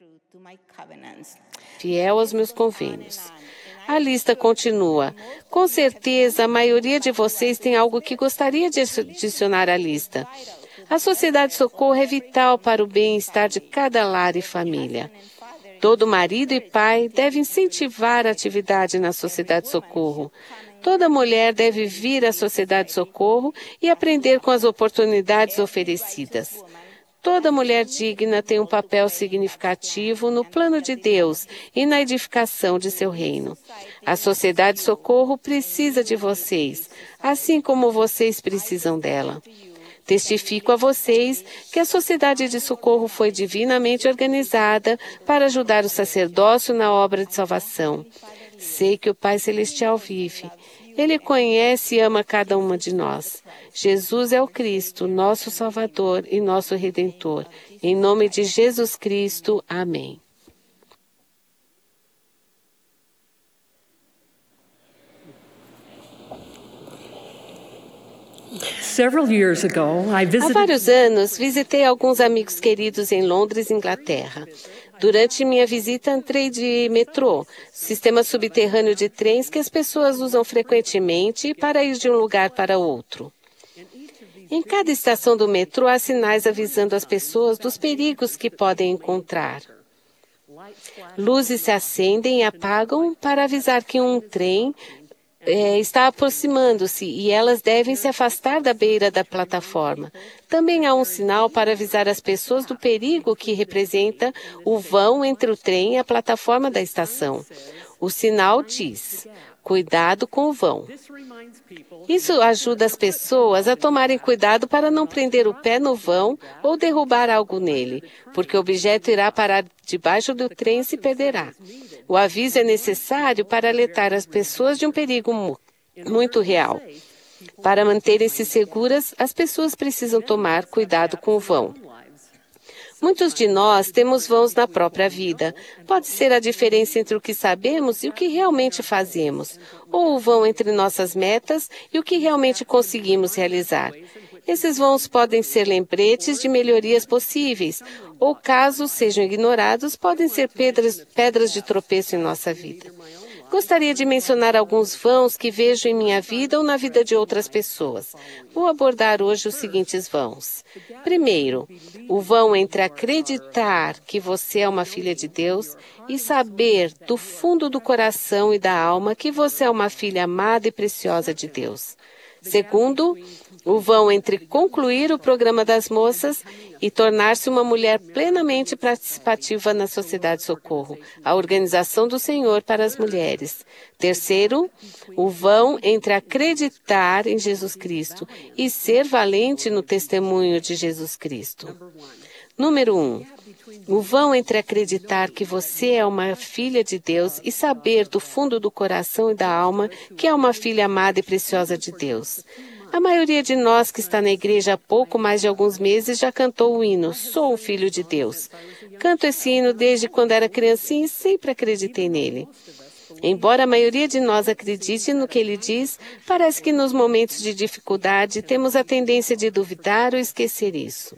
Fiel aos meus convênios. A lista continua. Com certeza, a maioria de vocês tem algo que gostaria de adicionar à lista. A Sociedade de Socorro é vital para o bem-estar de cada lar e família. Todo marido e pai deve incentivar a atividade na Sociedade de Socorro. Toda mulher deve vir à Sociedade de Socorro e aprender com as oportunidades oferecidas. Toda mulher digna tem um papel significativo no plano de Deus e na edificação de seu reino. A Sociedade de Socorro precisa de vocês, assim como vocês precisam dela. Testifico a vocês que a Sociedade de Socorro foi divinamente organizada para ajudar o sacerdócio na obra de salvação. Sei que o Pai Celestial vive. Ele conhece e ama cada uma de nós. Jesus é o Cristo, nosso Salvador e nosso Redentor. Em nome de Jesus Cristo, amém. Há vários anos, visitei alguns amigos queridos em Londres, Inglaterra. Durante minha visita, entrei de metrô, sistema subterrâneo de trens que as pessoas usam frequentemente para ir de um lugar para outro. Em cada estação do metrô, há sinais avisando as pessoas dos perigos que podem encontrar. Luzes se acendem e apagam para avisar que um trem É, está aproximando-se e elas devem se afastar da beira da plataforma. Também há um sinal para avisar as pessoas do perigo que representa o vão entre o trem e a plataforma da estação. O sinal diz: cuidado com o vão. Isso ajuda as pessoas a tomarem cuidado para não prender o pé no vão ou derrubar algo nele, porque o objeto irá parar debaixo do trem e se perderá. O aviso é necessário para alertar as pessoas de um perigo mu- muito real. Para manterem-se seguras, as pessoas precisam tomar cuidado com o vão. Muitos de nós temos vãos na própria vida. Pode ser a diferença entre o que sabemos e o que realmente fazemos, ou o vão entre nossas metas e o que realmente conseguimos realizar. Esses vãos podem ser lembretes de melhorias possíveis, ou caso sejam ignorados, podem ser pedras, pedras de tropeço em nossa vida. Gostaria de mencionar alguns vãos que vejo em minha vida ou na vida de outras pessoas. Vou abordar hoje os seguintes vãos. Primeiro, o vão entre acreditar que você é uma filha de Deus e saber do fundo do coração e da alma que você é uma filha amada e preciosa de Deus. Segundo, o vão entre concluir o programa das moças e tornar-se uma mulher plenamente participativa na Sociedade Socorro, a organização do Senhor para as mulheres. Terceiro, o vão entre acreditar em Jesus Cristo e ser valente no testemunho de Jesus Cristo. Número um. O vão entre acreditar que você é uma filha de Deus e saber do fundo do coração e da alma que é uma filha amada e preciosa de Deus. A maioria de nós que está na igreja há pouco mais de alguns meses já cantou o hino Sou o Filho de Deus. Canto esse hino desde quando era criancinha e sempre acreditei nele. Embora a maioria de nós acredite no que ele diz, parece que nos momentos de dificuldade temos a tendência de duvidar ou esquecer isso.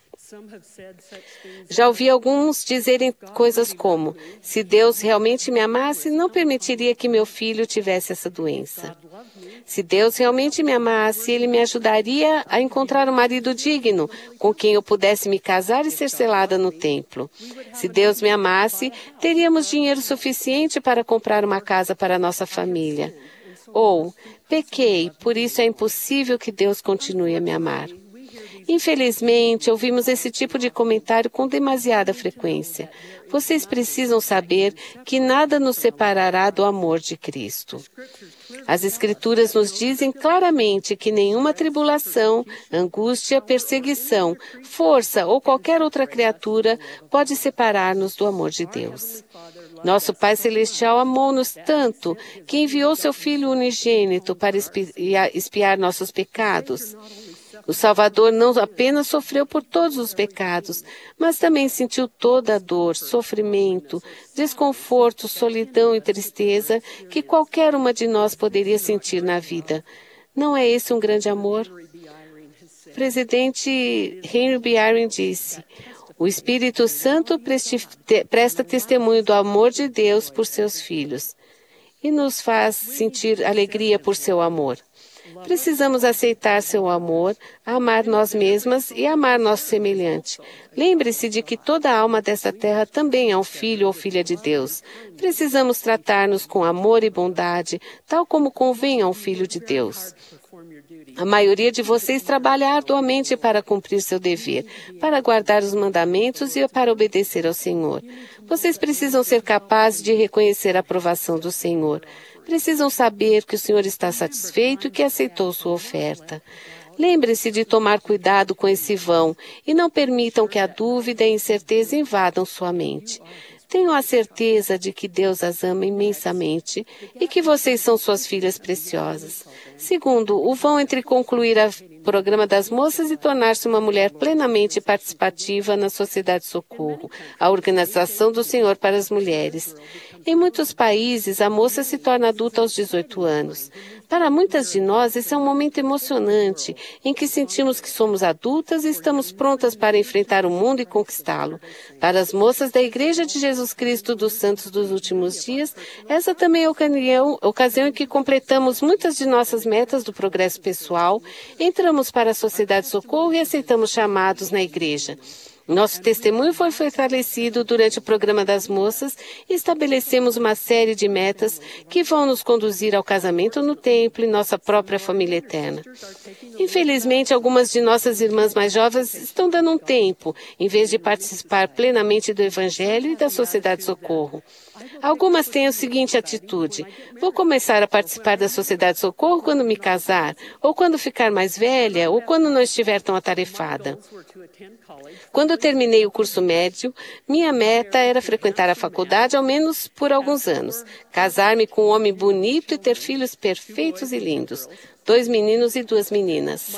Já ouvi alguns dizerem coisas como: se Deus realmente me amasse, não permitiria que meu filho tivesse essa doença. Se Deus realmente me amasse, Ele me ajudaria a encontrar um marido digno, com quem eu pudesse me casar e ser selada no templo. Se Deus me amasse, teríamos dinheiro suficiente para comprar uma casa para a nossa família. Ou, pequei, por isso é impossível que Deus continue a me amar. Infelizmente, ouvimos esse tipo de comentário com demasiada frequência. Vocês precisam saber que nada nos separará do amor de Cristo. As Escrituras nos dizem claramente que nenhuma tribulação, angústia, perseguição, força ou qualquer outra criatura pode separar-nos do amor de Deus. Nosso Pai Celestial amou-nos tanto que enviou seu Filho unigênito para expiar nossos pecados. O Salvador não apenas sofreu por todos os pecados, mas também sentiu toda a dor, sofrimento, desconforto, solidão e tristeza que qualquer uma de nós poderia sentir na vida. Não é esse um grande amor? O presidente Henry B. Eyring disse: o Espírito Santo presta testemunho do amor de Deus por seus filhos e nos faz sentir alegria por seu amor. Precisamos aceitar seu amor, amar nós mesmas e amar nosso semelhante. Lembre-se de que toda alma desta terra também é um filho ou filha de Deus. Precisamos tratar-nos com amor e bondade, tal como convém a um filho de Deus. A maioria de vocês trabalha arduamente para cumprir seu dever, para guardar os mandamentos e para obedecer ao Senhor. Vocês precisam ser capazes de reconhecer a aprovação do Senhor. Precisam saber que o Senhor está satisfeito e que aceitou sua oferta. Lembre-se de tomar cuidado com esse vão e não permitam que a dúvida e a incerteza invadam sua mente. Tenham a certeza de que Deus as ama imensamente e que vocês são suas filhas preciosas. Segundo, o vão entre concluir o programa das moças e tornar-se uma mulher plenamente participativa na Sociedade Socorro, a organização do Senhor para as mulheres. Em muitos países, a moça se torna adulta aos dezoito anos. Para muitas de nós, esse é um momento emocionante, em que sentimos que somos adultas e estamos prontas para enfrentar o mundo e conquistá-lo. Para as moças da Igreja de Jesus Cristo dos Santos dos Últimos Dias, essa também é a ocasião, ocasião em que completamos muitas de nossas metas do progresso pessoal, entramos para a Sociedade Socorro e aceitamos chamados na Igreja. Nosso testemunho foi fortalecido durante o programa das moças e estabelecemos uma série de metas que vão nos conduzir ao casamento no templo e nossa própria família eterna. Infelizmente, algumas de nossas irmãs mais jovens estão dando um tempo, em vez de participar plenamente do Evangelho e da Sociedade Socorro. Algumas têm a seguinte atitude: vou começar a participar da Sociedade Socorro quando me casar, ou quando ficar mais velha, ou quando não estiver tão atarefada. Quando eu terminei o curso médio, minha meta era frequentar a faculdade ao menos por alguns anos, casar-me com um homem bonito e ter filhos perfeitos e lindos, dois meninos e duas meninas.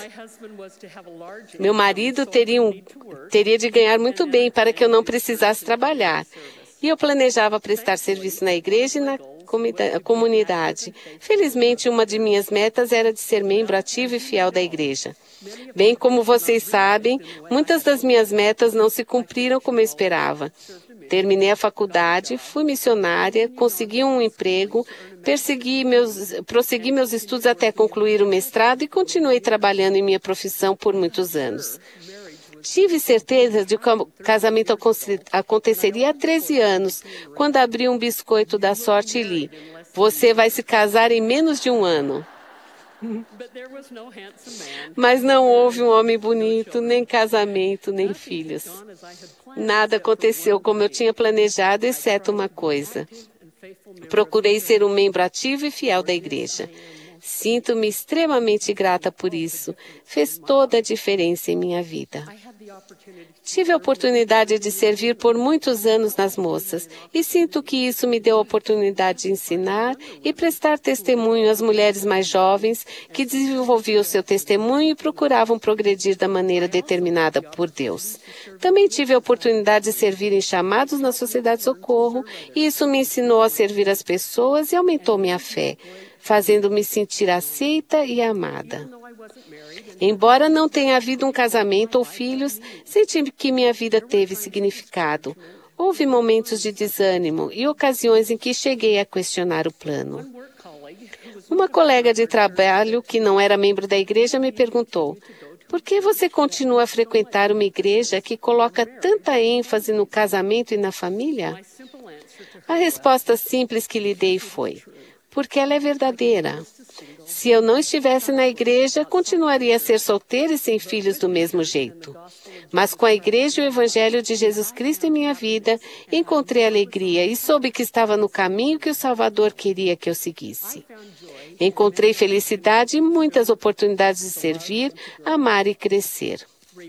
Meu marido teria, um, teria de ganhar muito bem para que eu não precisasse trabalhar. E eu planejava prestar serviço na igreja e na comunidade. Felizmente, uma de minhas metas era de ser membro ativo e fiel da igreja. Bem como vocês sabem, muitas das minhas metas não se cumpriram como eu esperava. Terminei a faculdade, fui missionária, consegui um emprego, Persegui meus, prossegui meus estudos até concluir o mestrado e continuei trabalhando em minha profissão por muitos anos. Tive certeza de que o casamento aconteceria há treze anos, quando abri um biscoito da sorte e li: "Você vai se casar em menos de um ano." Mas não houve um homem bonito, nem casamento, nem filhos. Nada aconteceu como eu tinha planejado, exceto uma coisa. Procurei ser um membro ativo e fiel da igreja. Sinto-me extremamente grata por isso. Fez toda a diferença em minha vida. Tive a oportunidade de servir por muitos anos nas moças e sinto que isso me deu a oportunidade de ensinar e prestar testemunho às mulheres mais jovens que desenvolviam seu testemunho e procuravam progredir da maneira determinada por Deus. Também tive a oportunidade de servir em chamados na Sociedade Socorro e isso me ensinou a servir as pessoas e aumentou minha fé, fazendo-me sentir aceita e amada. Embora não tenha havido um casamento ou filhos, senti que minha vida teve significado. Houve momentos de desânimo e ocasiões em que cheguei a questionar o plano. Uma colega de trabalho, que não era membro da igreja, me perguntou: "Por que você continua a frequentar uma igreja que coloca tanta ênfase no casamento e na família?" A resposta simples que lhe dei foi: "Porque ela é verdadeira. Se eu não estivesse na igreja, continuaria a ser solteira e sem filhos do mesmo jeito. Mas com a igreja e o evangelho de Jesus Cristo em minha vida, encontrei alegria e soube que estava no caminho que o Salvador queria que eu seguisse. Encontrei felicidade e muitas oportunidades de servir, amar e crescer."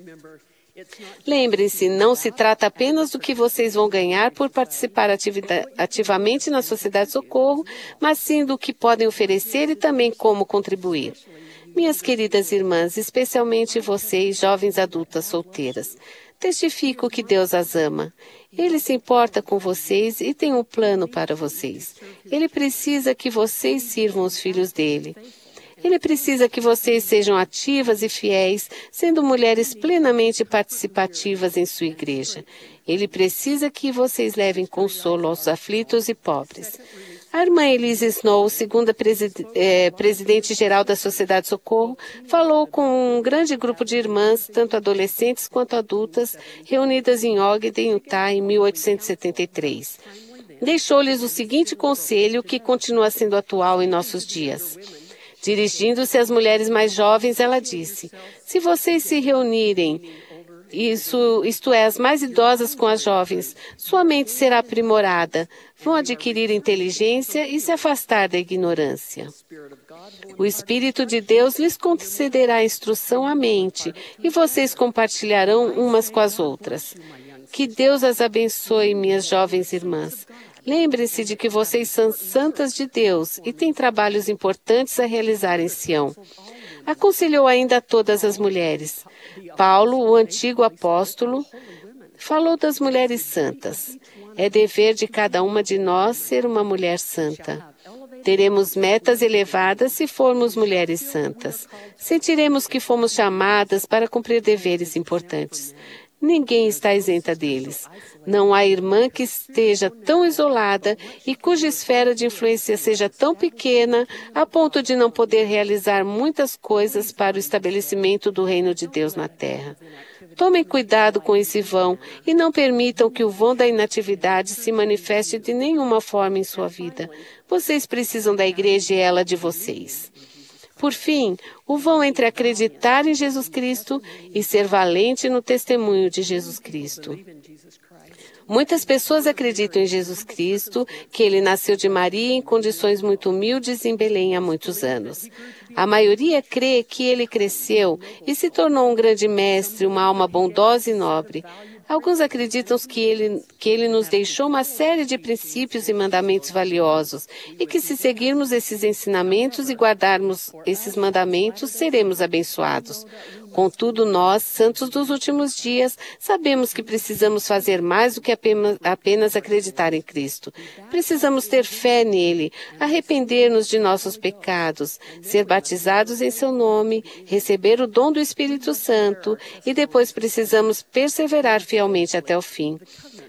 Lembrem-se, não se trata apenas do que vocês vão ganhar por participar ativamente na Sociedade Socorro, mas sim do que podem oferecer e também como contribuir. Minhas queridas irmãs, especialmente vocês, jovens adultas solteiras, testifico que Deus as ama. Ele se importa com vocês e tem um plano para vocês. Ele precisa que vocês sirvam os filhos dele. Ele precisa que vocês sejam ativas e fiéis, sendo mulheres plenamente participativas em sua igreja. Ele precisa que vocês levem consolo aos aflitos e pobres. A irmã Elise Snow, segunda preside- eh, presidente-geral da Sociedade Socorro, falou com um grande grupo de irmãs, tanto adolescentes quanto adultas, reunidas em Ogden, Utah, em mil oitocentos e setenta e três. Deixou-lhes o seguinte conselho que continua sendo atual em nossos dias. Dirigindo-se às mulheres mais jovens, ela disse: "Se vocês se reunirem, isso, isto é, as mais idosas com as jovens, sua mente será aprimorada, vão adquirir inteligência e se afastar da ignorância. O Espírito de Deus lhes concederá instrução à mente e vocês compartilharão umas com as outras. Que Deus as abençoe, minhas jovens irmãs. Lembre-se de que vocês são santas de Deus e têm trabalhos importantes a realizar em Sião." Aconselhou ainda a todas as mulheres. Paulo, o antigo apóstolo, falou das mulheres santas. É dever de cada uma de nós ser uma mulher santa. Teremos metas elevadas se formos mulheres santas. Sentiremos que fomos chamadas para cumprir deveres importantes. Ninguém está isenta deles. Não há irmã que esteja tão isolada e cuja esfera de influência seja tão pequena a ponto de não poder realizar muitas coisas para o estabelecimento do reino de Deus na terra. Tomem cuidado com esse vão e não permitam que o vão da inatividade se manifeste de nenhuma forma em sua vida. Vocês precisam da igreja e ela de vocês. Por fim, o vão entre acreditar em Jesus Cristo e ser valente no testemunho de Jesus Cristo. Muitas pessoas acreditam em Jesus Cristo, que ele nasceu de Maria em condições muito humildes em Belém há muitos anos. A maioria crê que ele cresceu e se tornou um grande mestre, uma alma bondosa e nobre. Alguns acreditam que ele, que ele nos deixou uma série de princípios e mandamentos valiosos e que se seguirmos esses ensinamentos e guardarmos esses mandamentos, seremos abençoados. Contudo, nós, santos dos últimos dias, sabemos que precisamos fazer mais do que apenas, apenas acreditar em Cristo. Precisamos ter fé nele, arrepender-nos de nossos pecados, ser batizados em seu nome, receber o dom do Espírito Santo e depois precisamos perseverar fielmente até o fim.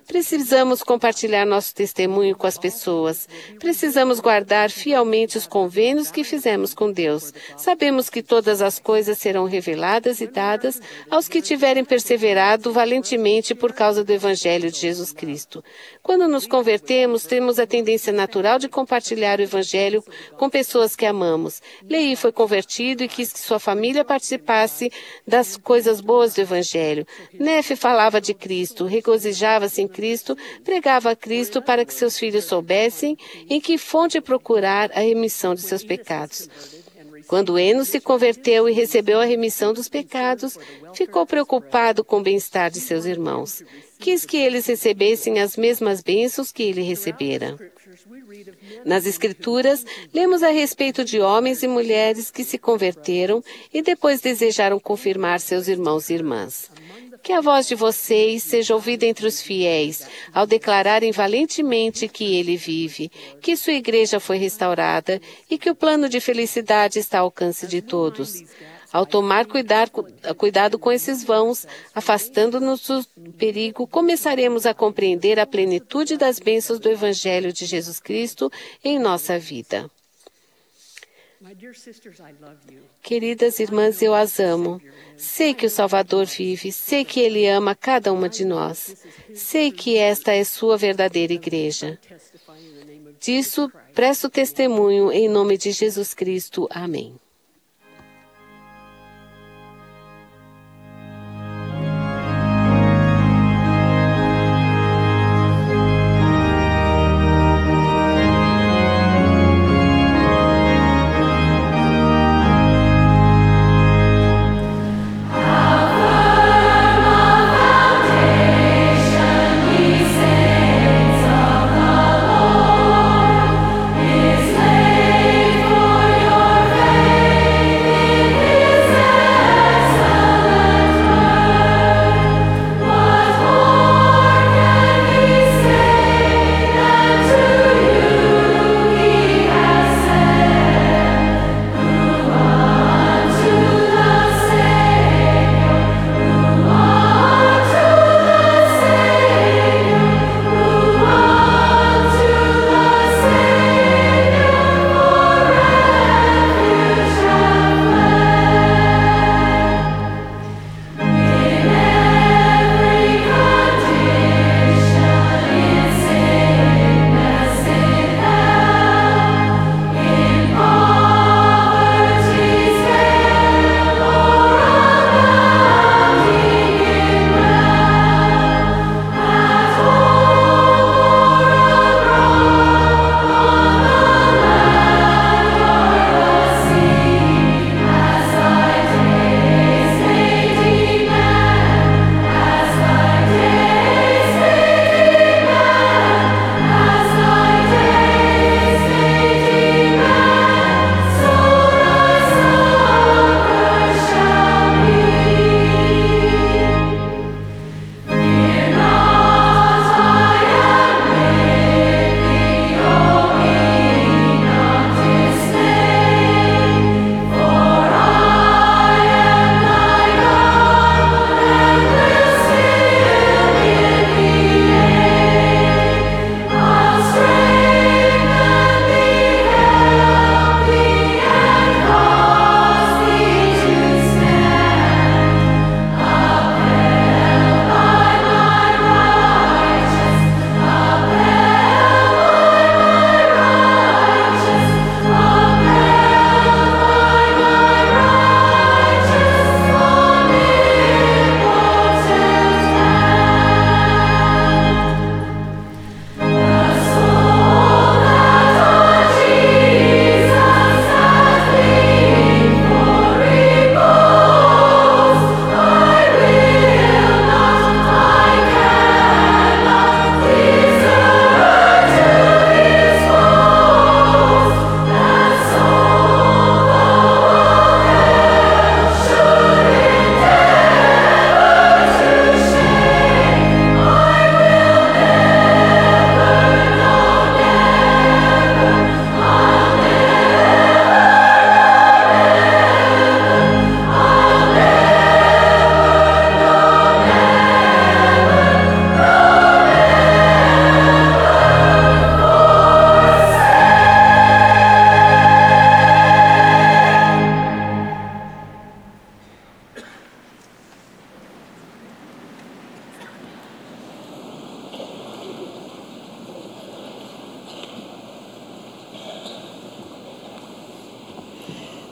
Precisamos compartilhar nosso testemunho com as pessoas. Precisamos guardar fielmente os convênios que fizemos com Deus. Sabemos que todas as coisas serão reveladas e dadas aos que tiverem perseverado valentemente por causa do Evangelho de Jesus Cristo. Quando nos convertemos, temos a tendência natural de compartilhar o Evangelho com pessoas que amamos. Leí foi convertido e quis que sua família participasse das coisas boas do Evangelho. Nefe falava de Cristo, regozijava-se em Cristo, pregava a Cristo para que seus filhos soubessem em que fonte procurar a remissão de seus pecados. Quando Enos se converteu e recebeu a remissão dos pecados, ficou preocupado com o bem-estar de seus irmãos. Quis que eles recebessem as mesmas bênçãos que ele recebera. Nas Escrituras, lemos a respeito de homens e mulheres que se converteram e depois desejaram confirmar seus irmãos e irmãs. Que a voz de vocês seja ouvida entre os fiéis, ao declararem valentemente que ele vive, que sua igreja foi restaurada e que o plano de felicidade está ao alcance de todos. Ao tomar cuidar, cuidado com esses vãos, afastando-nos do perigo, começaremos a compreender a plenitude das bênçãos do Evangelho de Jesus Cristo em nossa vida. Queridas irmãs, eu as amo. Sei que o Salvador vive, sei que Ele ama cada uma de nós. Sei que esta é sua verdadeira igreja. Disso, presto testemunho em nome de Jesus Cristo. Amém. His name for your faith.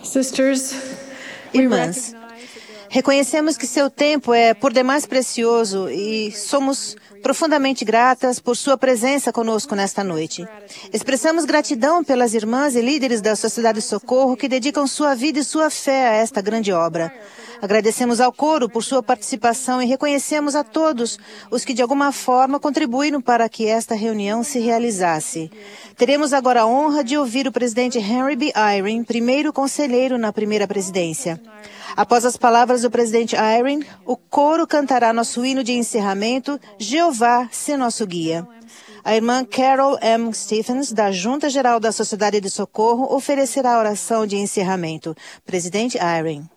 Sisters, we Irmãs, reconhecemos que seu tempo é por demais precioso e somos profundamente gratas por sua presença conosco nesta noite. Expressamos gratidão pelas irmãs e líderes da Sociedade de Socorro que dedicam sua vida e sua fé a esta grande obra. Agradecemos ao coro por sua participação e reconhecemos a todos os que de alguma forma contribuíram para que esta reunião se realizasse. Teremos agora a honra de ouvir o presidente Henry B. Eyring, primeiro conselheiro na primeira presidência. Após as palavras do presidente Eyring, o coro cantará nosso hino de encerramento, Jeová, se nosso guia. A irmã Carol M. Stephens, da Junta Geral da Sociedade de Socorro, oferecerá a oração de encerramento. Presidente Eyring.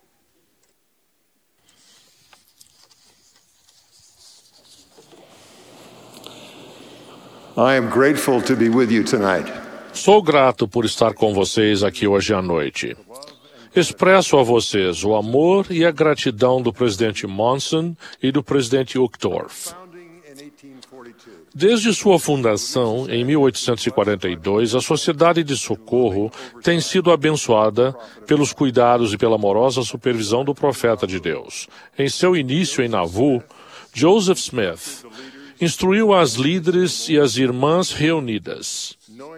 I am grateful to be with you tonight. Sou grato por estar com vocês aqui hoje à noite. Expresso a vocês o amor e a gratidão do presidente Monson e do presidente Uchtdorf. Desde sua fundação, em mil oitocentos e quarenta e dois, a Sociedade de Socorro tem sido abençoada pelos cuidados e pela amorosa supervisão do profeta de Deus. Em seu início em Nauvoo, Joseph Smith instruiu as líderes e as irmãs reunidas.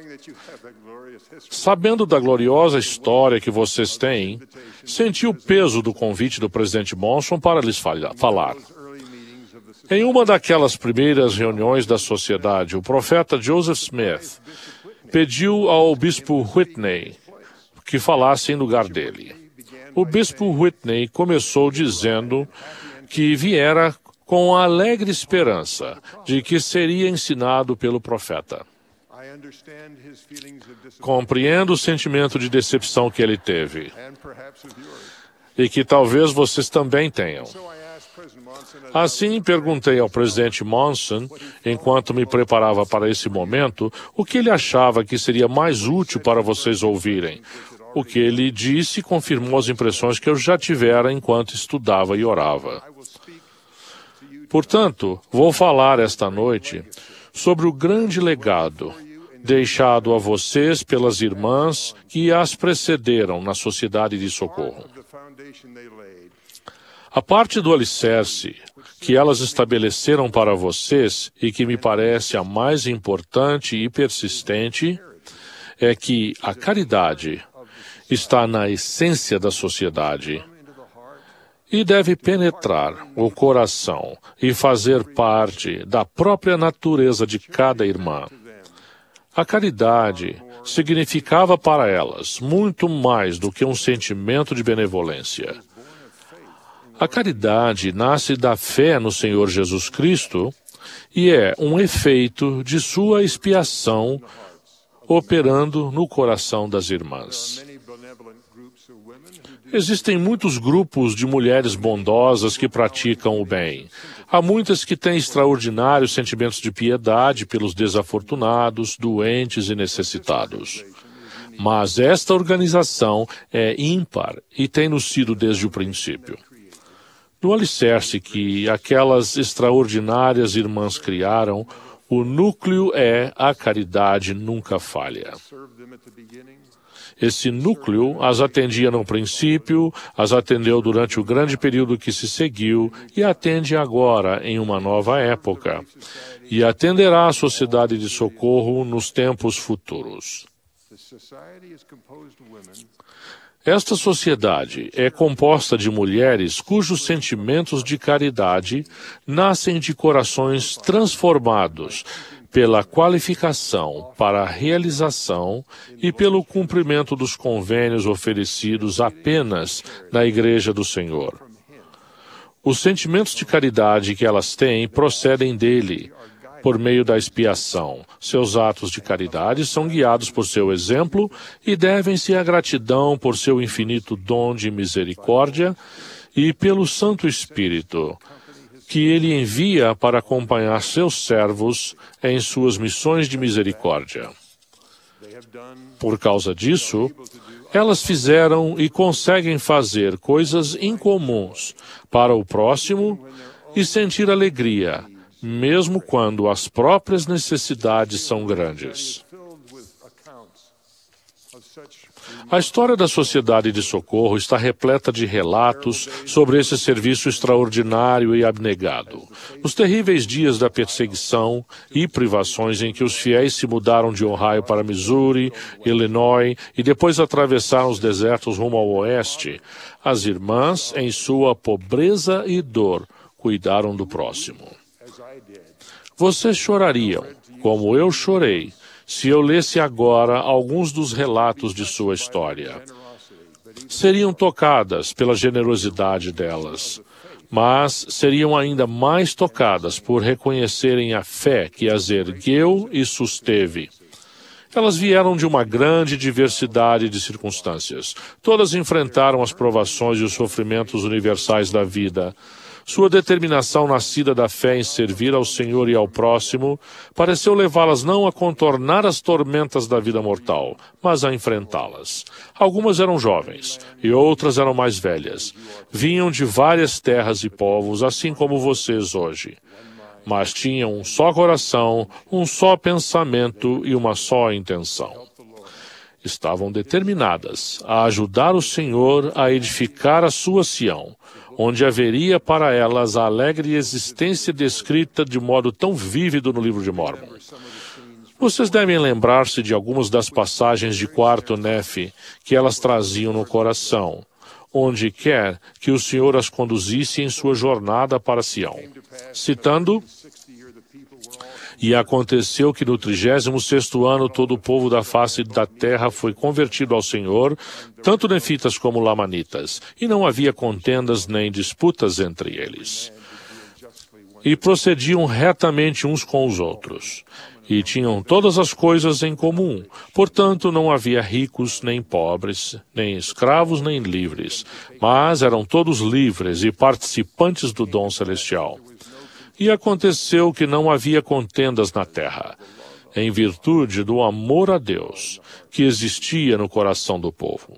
Sabendo da gloriosa história que vocês têm, senti o peso do convite do presidente Monson para lhes falar. Em uma daquelas primeiras reuniões da sociedade, o profeta Joseph Smith pediu ao bispo Whitney que falasse em lugar dele. O bispo Whitney começou dizendo que viera com a alegre esperança de que seria ensinado pelo profeta. Compreendo o sentimento de decepção que ele teve, e que talvez vocês também tenham. Assim, perguntei ao presidente Monson, enquanto me preparava para esse momento, o que ele achava que seria mais útil para vocês ouvirem. O que ele disse confirmou as impressões que eu já tivera enquanto estudava e orava. Portanto, vou falar esta noite sobre o grande legado deixado a vocês pelas irmãs que as precederam na Sociedade de Socorro. A parte do alicerce que elas estabeleceram para vocês e que me parece a mais importante e persistente é que a caridade está na essência da sociedade e deve penetrar o coração e fazer parte da própria natureza de cada irmã. A caridade significava para elas muito mais do que um sentimento de benevolência. A caridade nasce da fé no Senhor Jesus Cristo e é um efeito de sua expiação operando no coração das irmãs. Existem muitos grupos de mulheres bondosas que praticam o bem. Há muitas que têm extraordinários sentimentos de piedade pelos desafortunados, doentes e necessitados. Mas esta organização é ímpar e tem-nos sido desde o princípio. No alicerce que aquelas extraordinárias irmãs criaram, o núcleo é a caridade nunca falha. Esse núcleo as atendia no princípio, as atendeu durante o grande período que se seguiu e atende agora em uma nova época. E atenderá a Sociedade de Socorro nos tempos futuros. Esta sociedade é composta de mulheres cujos sentimentos de caridade nascem de corações transformados pela qualificação para a realização e pelo cumprimento dos convênios oferecidos apenas na Igreja do Senhor. Os sentimentos de caridade que elas têm procedem dele, por meio da expiação. Seus atos de caridade são guiados por seu exemplo e devem-se à gratidão por seu infinito dom de misericórdia e pelo Santo Espírito, que ele envia para acompanhar seus servos em suas missões de misericórdia. Por causa disso, elas fizeram e conseguem fazer coisas incomuns para o próximo e sentir alegria, mesmo quando as próprias necessidades são grandes. A história da Sociedade de Socorro está repleta de relatos sobre esse serviço extraordinário e abnegado. Nos terríveis dias da perseguição e privações em que os fiéis se mudaram de Ohio para Missouri, Illinois e depois atravessaram os desertos rumo ao oeste, as irmãs, em sua pobreza e dor, cuidaram do próximo. Vocês chorariam, como eu chorei, se eu lesse agora alguns dos relatos de sua história. Seriam tocadas pela generosidade delas, mas seriam ainda mais tocadas por reconhecerem a fé que as ergueu e susteve. Elas vieram de uma grande diversidade de circunstâncias. Todas enfrentaram as provações e os sofrimentos universais da vida. Sua determinação nascida da fé em servir ao Senhor e ao próximo pareceu levá-las não a contornar as tormentas da vida mortal, mas a enfrentá-las. Algumas eram jovens e outras eram mais velhas. Vinham de várias terras e povos, assim como vocês hoje. Mas tinham um só coração, um só pensamento e uma só intenção. Estavam determinadas a ajudar o Senhor a edificar a sua Sião, onde haveria para elas a alegre existência descrita de modo tão vívido no livro de Mórmon. Vocês devem lembrar-se de algumas das passagens de Quarto Nefe que elas traziam no coração, onde quer que o Senhor as conduzisse em sua jornada para Sião. Citando: "E aconteceu que no trigésimo sexto ano todo o povo da face da terra foi convertido ao Senhor, tanto nefitas como lamanitas, e não havia contendas nem disputas entre eles. E procediam retamente uns com os outros, e tinham todas as coisas em comum. Portanto, não havia ricos nem pobres, nem escravos nem livres, mas eram todos livres e participantes do dom celestial. E aconteceu que não havia contendas na terra, em virtude do amor a Deus que existia no coração do povo."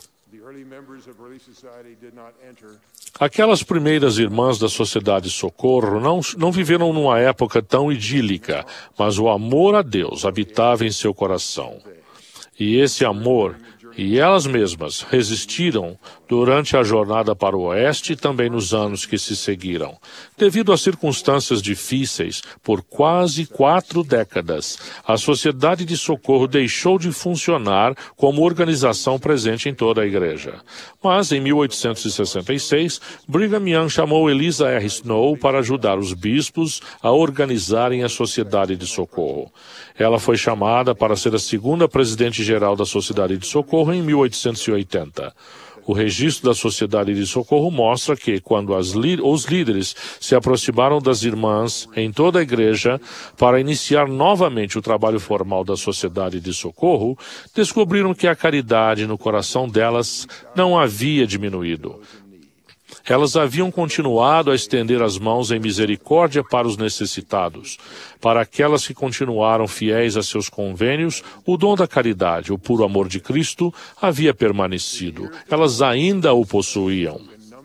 Aquelas primeiras irmãs da Sociedade Socorro não, não viveram numa época tão idílica, mas o amor a Deus habitava em seu coração. E esse amor e elas mesmas resistiram durante a jornada para o oeste e também nos anos que se seguiram. Devido a circunstâncias difíceis, por quase quatro décadas, a Sociedade de Socorro deixou de funcionar como organização presente em toda a igreja. Mas, em mil oitocentos e sessenta e seis, Brigham Young chamou Eliza R. Snow para ajudar os bispos a organizarem a Sociedade de Socorro. Ela foi chamada para ser a segunda presidente-geral da Sociedade de Socorro em mil oitocentos e oitenta. O registro da Sociedade de Socorro mostra que, quando as os líderes se aproximaram das irmãs em toda a igreja para iniciar novamente o trabalho formal da Sociedade de Socorro, descobriram que a caridade no coração delas não havia diminuído. Elas haviam continuado a estender as mãos em misericórdia para os necessitados. Para aquelas que continuaram fiéis a seus convênios, o dom da caridade, o puro amor de Cristo, havia permanecido. Elas ainda o possuíam.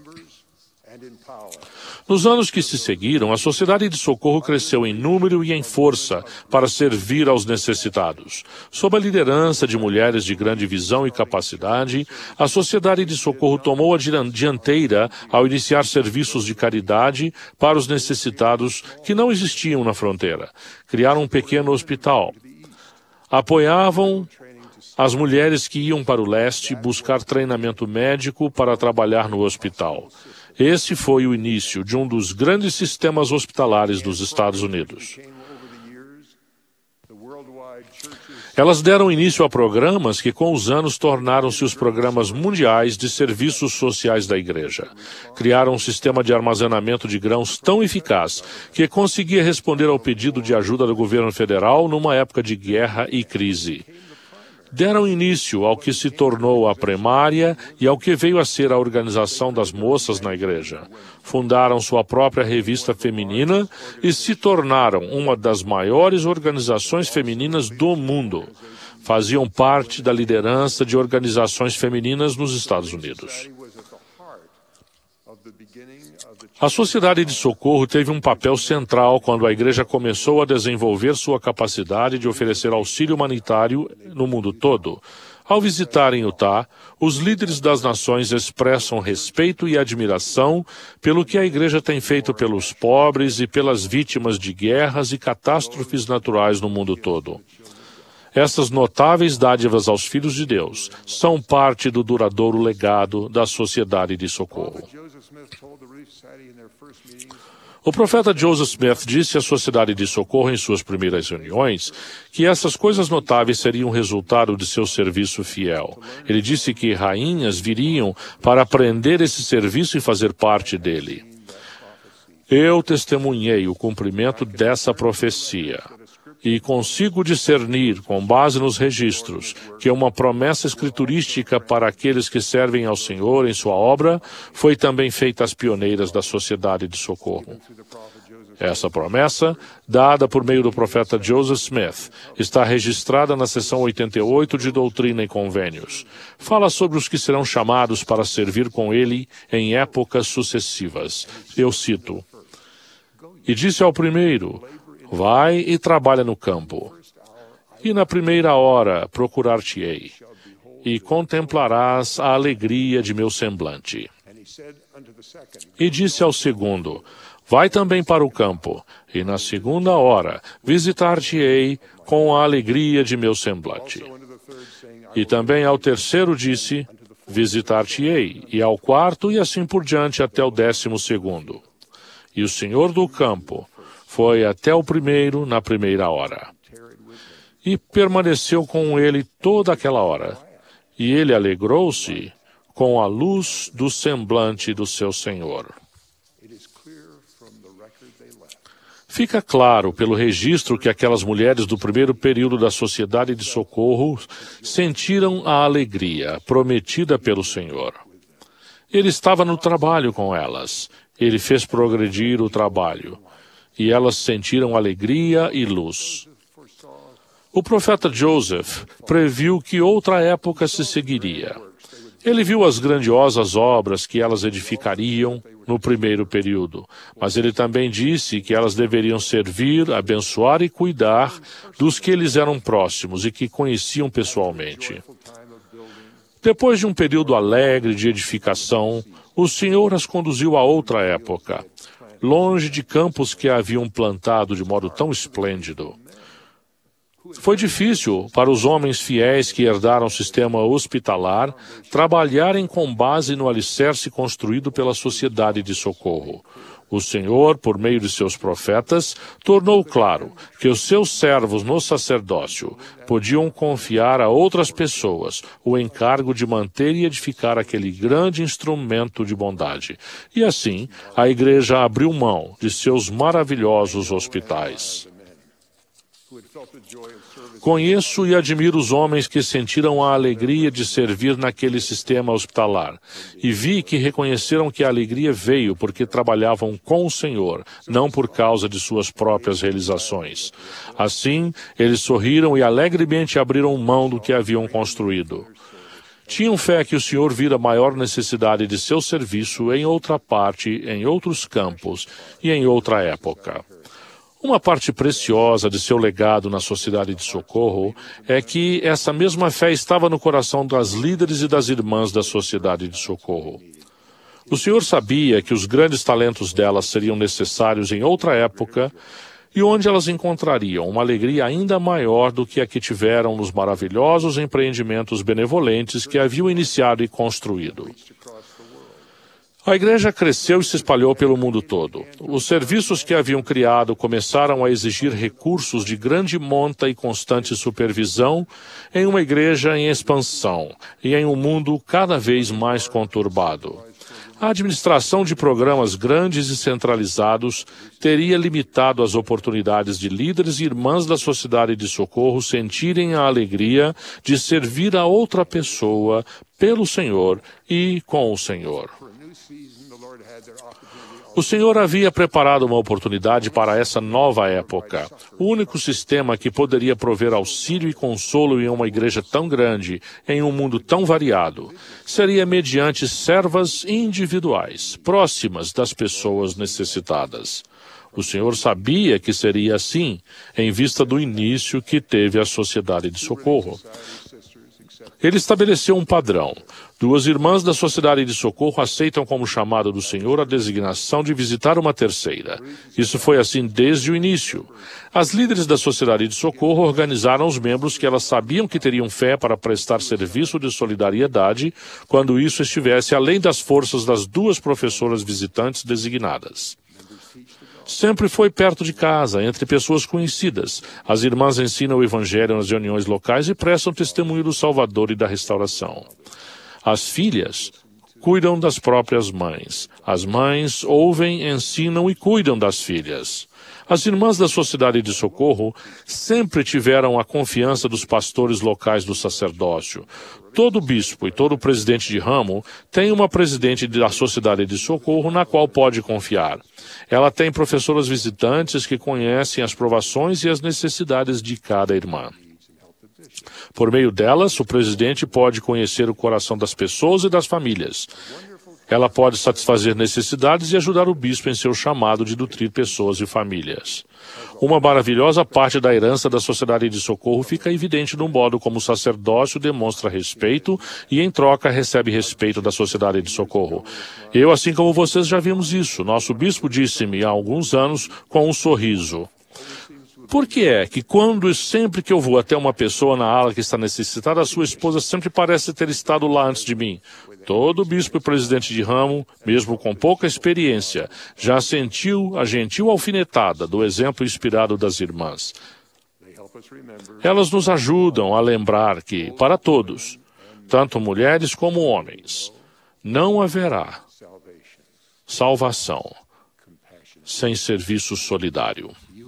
Nos anos que se seguiram, a Sociedade de Socorro cresceu em número e em força para servir aos necessitados. Sob a liderança de mulheres de grande visão e capacidade, a Sociedade de Socorro tomou a dianteira ao iniciar serviços de caridade para os necessitados que não existiam na fronteira. Criaram um pequeno hospital. Apoiavam as mulheres que iam para o leste buscar treinamento médico para trabalhar no hospital. Esse foi o início de um dos grandes sistemas hospitalares dos Estados Unidos. Elas deram início a programas que, com os anos, tornaram-se os programas mundiais de serviços sociais da igreja. Criaram um sistema de armazenamento de grãos tão eficaz que conseguia responder ao pedido de ajuda do governo federal numa época de guerra e crise. Deram início ao que se tornou a Primária e ao que veio a ser a Organização das Moças na Igreja. Fundaram sua própria revista feminina e se tornaram uma das maiores organizações femininas do mundo. Faziam parte da liderança de organizações femininas nos Estados Unidos. A Sociedade de Socorro teve um papel central quando a igreja começou a desenvolver sua capacidade de oferecer auxílio humanitário no mundo todo. Ao visitarem Utah, os líderes das nações expressam respeito e admiração pelo que a igreja tem feito pelos pobres e pelas vítimas de guerras e catástrofes naturais no mundo todo. Estas notáveis dádivas aos filhos de Deus são parte do duradouro legado da Sociedade de Socorro. O profeta Joseph Smith disse à Sociedade de Socorro em suas primeiras reuniões que essas coisas notáveis seriam resultado de seu serviço fiel. Ele disse que rainhas viriam para aprender esse serviço e fazer parte dele. Eu testemunhei o cumprimento dessa profecia e consigo discernir, com base nos registros, que uma promessa escriturística para aqueles que servem ao Senhor em sua obra foi também feita às pioneiras da Sociedade de Socorro. Essa promessa, dada por meio do profeta Joseph Smith, está registrada na seção oitenta e oito de Doutrina e Convênios. Fala sobre os que serão chamados para servir com ele em épocas sucessivas. Eu cito: "E disse ao primeiro: vai e trabalha no campo, e na primeira hora procurar-te-ei, e contemplarás a alegria de meu semblante. E disse ao segundo: vai também para o campo, e na segunda hora visitar-te-ei com a alegria de meu semblante. E também ao terceiro disse: visitar-te-ei, e ao quarto, e assim por diante até o décimo segundo. E o Senhor do campo foi até o primeiro na primeira hora. E permaneceu com ele toda aquela hora. E ele alegrou-se com a luz do semblante do seu Senhor." Fica claro pelo registro que aquelas mulheres do primeiro período da Sociedade de Socorro sentiram a alegria prometida pelo Senhor. Ele estava no trabalho com elas. Ele fez progredir o trabalho. E elas sentiram alegria e luz. O profeta Joseph previu que outra época se seguiria. Ele viu as grandiosas obras que elas edificariam no primeiro período, mas ele também disse que elas deveriam servir, abençoar e cuidar dos que lhes eram próximos e que conheciam pessoalmente. Depois de um período alegre de edificação, o Senhor as conduziu a outra época, longe de campos que haviam plantado de modo tão esplêndido. Foi difícil para os homens fiéis que herdaram o sistema hospitalar trabalharem com base no alicerce construído pela Sociedade de Socorro. O Senhor, por meio de seus profetas, tornou claro que os seus servos no sacerdócio podiam confiar a outras pessoas o encargo de manter e edificar aquele grande instrumento de bondade. E assim, a igreja abriu mão de seus maravilhosos hospitais. Conheço e admiro os homens que sentiram a alegria de servir naquele sistema hospitalar, e vi que reconheceram que a alegria veio porque trabalhavam com o Senhor, não por causa de suas próprias realizações. Assim, eles sorriram e alegremente abriram mão do que haviam construído. Tinham fé que o Senhor vira maior necessidade de seu serviço em outra parte, em outros campos e em outra época. Uma parte preciosa de seu legado na Sociedade de Socorro é que essa mesma fé estava no coração das líderes e das irmãs da Sociedade de Socorro. O Senhor sabia que os grandes talentos delas seriam necessários em outra época e onde elas encontrariam uma alegria ainda maior do que a que tiveram nos maravilhosos empreendimentos benevolentes que haviam iniciado e construído. A igreja cresceu e se espalhou pelo mundo todo. Os serviços que haviam criado começaram a exigir recursos de grande monta e constante supervisão em uma igreja em expansão e em um mundo cada vez mais conturbado. A administração de programas grandes e centralizados teria limitado as oportunidades de líderes e irmãs da Sociedade de Socorro sentirem a alegria de servir a outra pessoa pelo Senhor e com o Senhor. O Senhor havia preparado uma oportunidade para essa nova época. O único sistema que poderia prover auxílio e consolo em uma igreja tão grande, em um mundo tão variado, seria mediante servas individuais, próximas das pessoas necessitadas. O Senhor sabia que seria assim, em vista do início que teve a Sociedade de Socorro. Ele estabeleceu um padrão. Duas irmãs da Sociedade de Socorro aceitam como chamado do Senhor a designação de visitar uma terceira. Isso foi assim desde o início. As líderes da Sociedade de Socorro organizaram os membros que elas sabiam que teriam fé para prestar serviço de solidariedade quando isso estivesse além das forças das duas professoras visitantes designadas. Sempre foi perto de casa, entre pessoas conhecidas. As irmãs ensinam o Evangelho nas reuniões locais e prestam testemunho do Salvador e da restauração. As filhas cuidam das próprias mães. As mães ouvem, ensinam e cuidam das filhas. As irmãs da Sociedade de Socorro sempre tiveram a confiança dos pastores locais do sacerdócio. Todo bispo e todo presidente de ramo tem uma presidente da Sociedade de Socorro na qual pode confiar. Ela tem professoras visitantes que conhecem as provações e as necessidades de cada irmã. Por meio delas, o presidente pode conhecer o coração das pessoas e das famílias. Ela pode satisfazer necessidades e ajudar o bispo em seu chamado de nutrir pessoas e famílias. Uma maravilhosa parte da herança da Sociedade de Socorro fica evidente no modo como o sacerdócio demonstra respeito e, em troca, recebe respeito da Sociedade de Socorro. Eu, assim como vocês, já vimos isso. Nosso bispo disse-me há alguns anos com um sorriso: por que é que quando sempre que eu vou até uma pessoa na ala que está necessitada, a sua esposa sempre parece ter estado lá antes de mim? Todo bispo e presidente de ramo, mesmo com pouca experiência, já sentiu a gentil alfinetada do exemplo inspirado das irmãs. Elas nos ajudam a lembrar que, para todos, tanto mulheres como homens, não haverá salvação sem serviço solidário.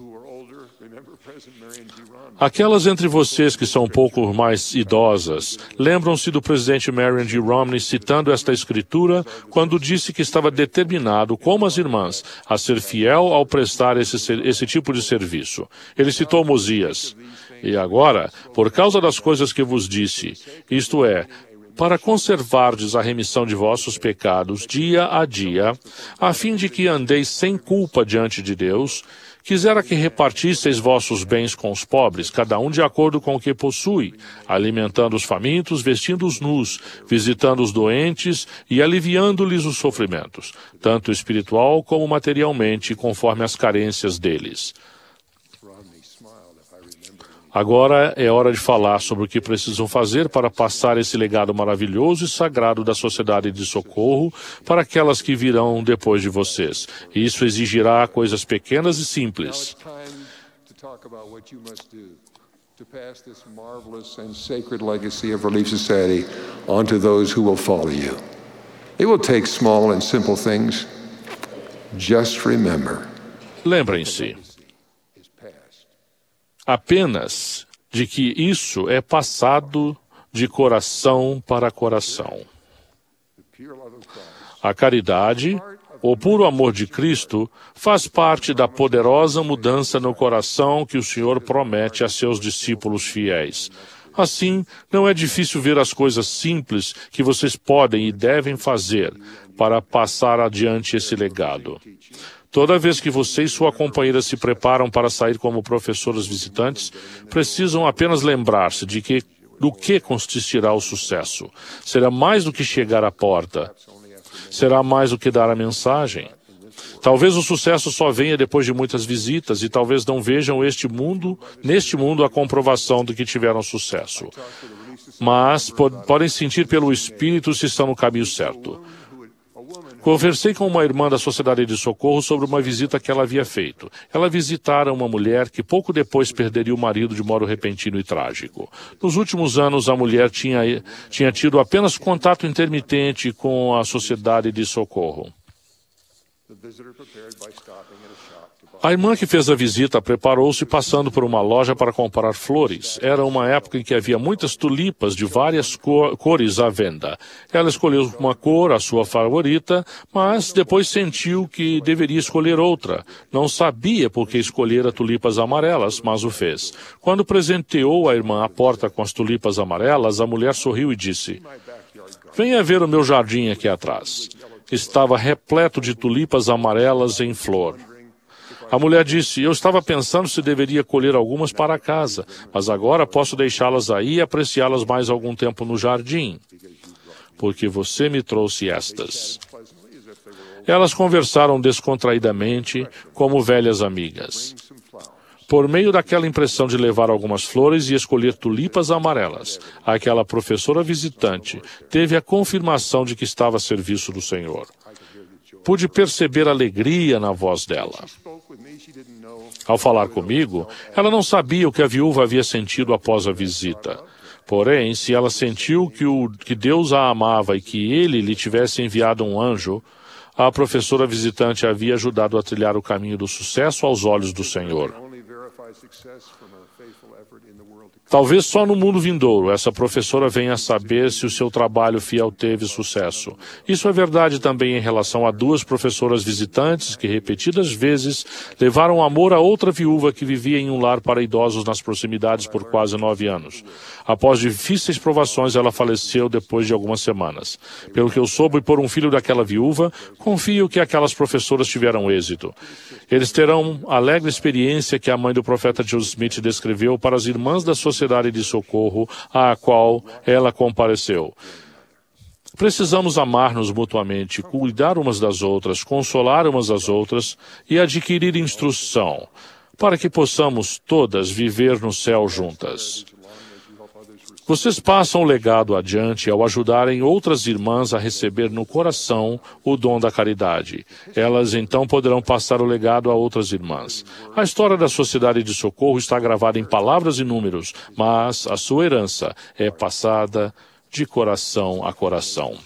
Aquelas entre vocês que são um pouco mais idosas, lembram-se do presidente Marion G. Romney citando esta escritura quando disse que estava determinado, como as irmãs, a ser fiel ao prestar esse, esse tipo de serviço. Ele citou Mosias: e agora, por causa das coisas que vos disse, isto é, para conservardes a remissão de vossos pecados dia a dia, a fim de que andeis sem culpa diante de Deus, quisera que repartisseis vossos bens com os pobres, cada um de acordo com o que possui, alimentando os famintos, vestindo os nus, visitando os doentes e aliviando-lhes os sofrimentos, tanto espiritual como materialmente, conforme as carências deles. Agora é hora de falar sobre o que precisam fazer para passar esse legado maravilhoso e sagrado da Sociedade de Socorro para aquelas que virão depois de vocês. Isso exigirá coisas pequenas e simples. To pass this marvelous and sacred legacy of Relief Society on to those who will follow you. It will take small and simple things. Just remember. Lembrem-se apenas de que isso é passado de coração para coração. A caridade, o puro amor de Cristo, faz parte da poderosa mudança no coração que o Senhor promete a seus discípulos fiéis. Assim, não é difícil ver as coisas simples que vocês podem e devem fazer para passar adiante esse legado. Toda vez que você e sua companheira se preparam para sair como professoras visitantes, precisam apenas lembrar-se de que do que consistirá o sucesso. Será mais do que chegar à porta. Será mais do que dar a mensagem. Talvez o sucesso só venha depois de muitas visitas e talvez não vejam este mundo, neste mundo a comprovação de que tiveram sucesso. Mas pod- podem sentir pelo Espírito se estão no caminho certo. Conversei com uma irmã da Sociedade de Socorro sobre uma visita que ela havia feito. Ela visitara uma mulher que pouco depois perderia o marido de modo repentino e trágico. Nos últimos anos, a mulher tinha, tinha tido apenas contato intermitente com a Sociedade de Socorro. A irmã que fez a visita preparou-se passando por uma loja para comprar flores. Era uma época em que havia muitas tulipas de várias cor- cores à venda. Ela escolheu uma cor, a sua favorita, mas depois sentiu que deveria escolher outra. Não sabia por que escolhera tulipas amarelas, mas o fez. Quando presenteou a irmã à porta com as tulipas amarelas, a mulher sorriu e disse: "Venha ver o meu jardim aqui atrás." Estava repleto de tulipas amarelas em flor. A mulher disse: eu estava pensando se deveria colher algumas para casa, mas agora posso deixá-las aí e apreciá-las mais algum tempo no jardim, porque você me trouxe estas. Elas conversaram descontraidamente, como velhas amigas. Por meio daquela impressão de levar algumas flores e escolher tulipas amarelas, aquela professora visitante teve a confirmação de que estava a serviço do Senhor. Pude perceber alegria na voz dela. Ao falar comigo, ela não sabia o que a viúva havia sentido após a visita. Porém, se ela sentiu que, o, que Deus a amava e que ele lhe tivesse enviado um anjo, a professora visitante havia ajudado a trilhar o caminho do sucesso aos olhos do Senhor. Talvez só no mundo vindouro essa professora venha a saber se o seu trabalho fiel teve sucesso. Isso é verdade também em relação a duas professoras visitantes que repetidas vezes levaram amor a outra viúva que vivia em um lar para idosos nas proximidades por quase nove anos. Após difíceis provações, ela faleceu depois de algumas semanas. Pelo que eu soube por um filho daquela viúva, confio que aquelas professoras tiveram êxito. Eles terão a alegre experiência que a mãe do profeta Joseph Smith descreveu para as irmãs da Sociedade de Socorro, à qual ela compareceu. Precisamos amar-nos mutuamente, cuidar umas das outras, consolar umas às outras e adquirir instrução, para que possamos todas viver no céu juntas. Vocês passam o legado adiante ao ajudarem outras irmãs a receber no coração o dom da caridade. Elas então poderão passar o legado a outras irmãs. A história da Sociedade de Socorro está gravada em palavras e números, mas a sua herança é passada de coração a coração.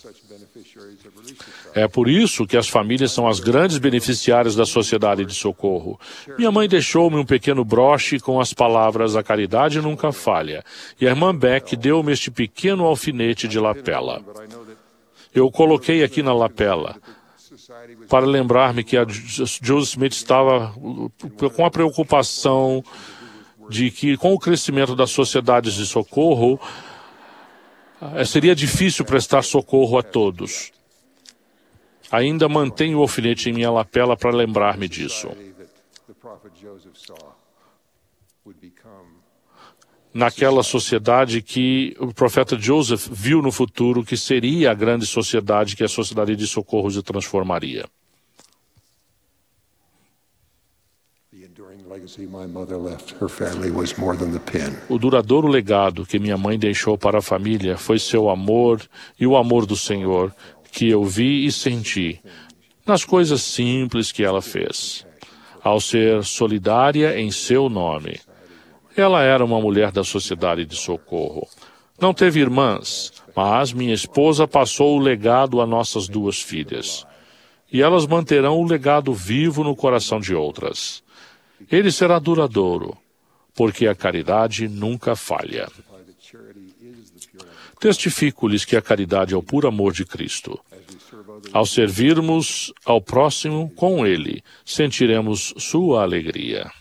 É por isso que as famílias são as grandes beneficiárias da Sociedade de Socorro. Minha mãe deixou-me um pequeno broche com as palavras "A caridade nunca falha", e a irmã Beck deu-me este pequeno alfinete de lapela. Eu o coloquei aqui na lapela para lembrar-me que a Joseph Smith estava com a preocupação de que, com o crescimento das sociedades de socorro, seria difícil prestar socorro a todos. Ainda mantenho o alfinete em minha lapela para lembrar-me disso. Naquela sociedade que o profeta Joseph viu no futuro que seria a grande sociedade que a Sociedade de Socorro se transformaria. O duradouro legado que minha mãe deixou para a família foi seu amor e o amor do Senhor, que eu vi e senti nas coisas simples que ela fez. Ao ser solidária em seu nome, ela era uma mulher da Sociedade de Socorro. Não teve irmãs, mas minha esposa passou o legado a nossas duas filhas. E elas manterão o legado vivo no coração de outras. Ele será duradouro, porque a caridade nunca falha. Testifico-lhes que a caridade é o puro amor de Cristo. Ao servirmos ao próximo com Ele, sentiremos sua alegria.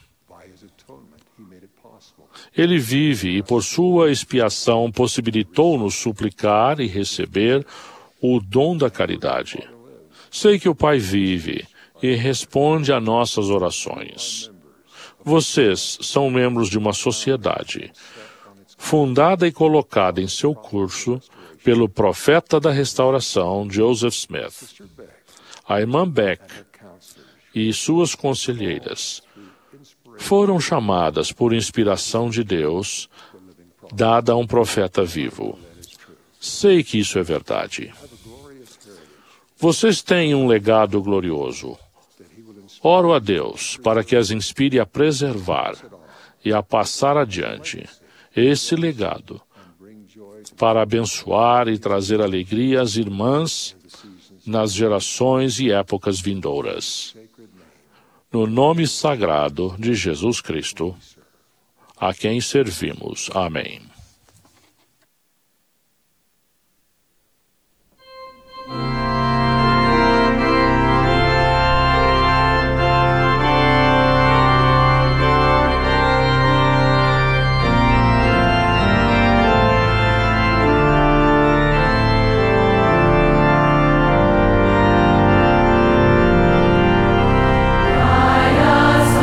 Ele vive e, por sua expiação, possibilitou-nos suplicar e receber o dom da caridade. Sei que o Pai vive e responde a nossas orações. Vocês são membros de uma sociedade fundada e colocada em seu curso pelo profeta da restauração, Joseph Smith. A irmã Beck e suas conselheiras foram chamadas por inspiração de Deus, dada a um profeta vivo. Sei que isso é verdade. Vocês têm um legado glorioso. Oro a Deus para que as inspire a preservar e a passar adiante esse legado, para abençoar e trazer alegria às irmãs nas gerações e épocas vindouras. No nome sagrado de Jesus Cristo, a quem servimos. Amém. Us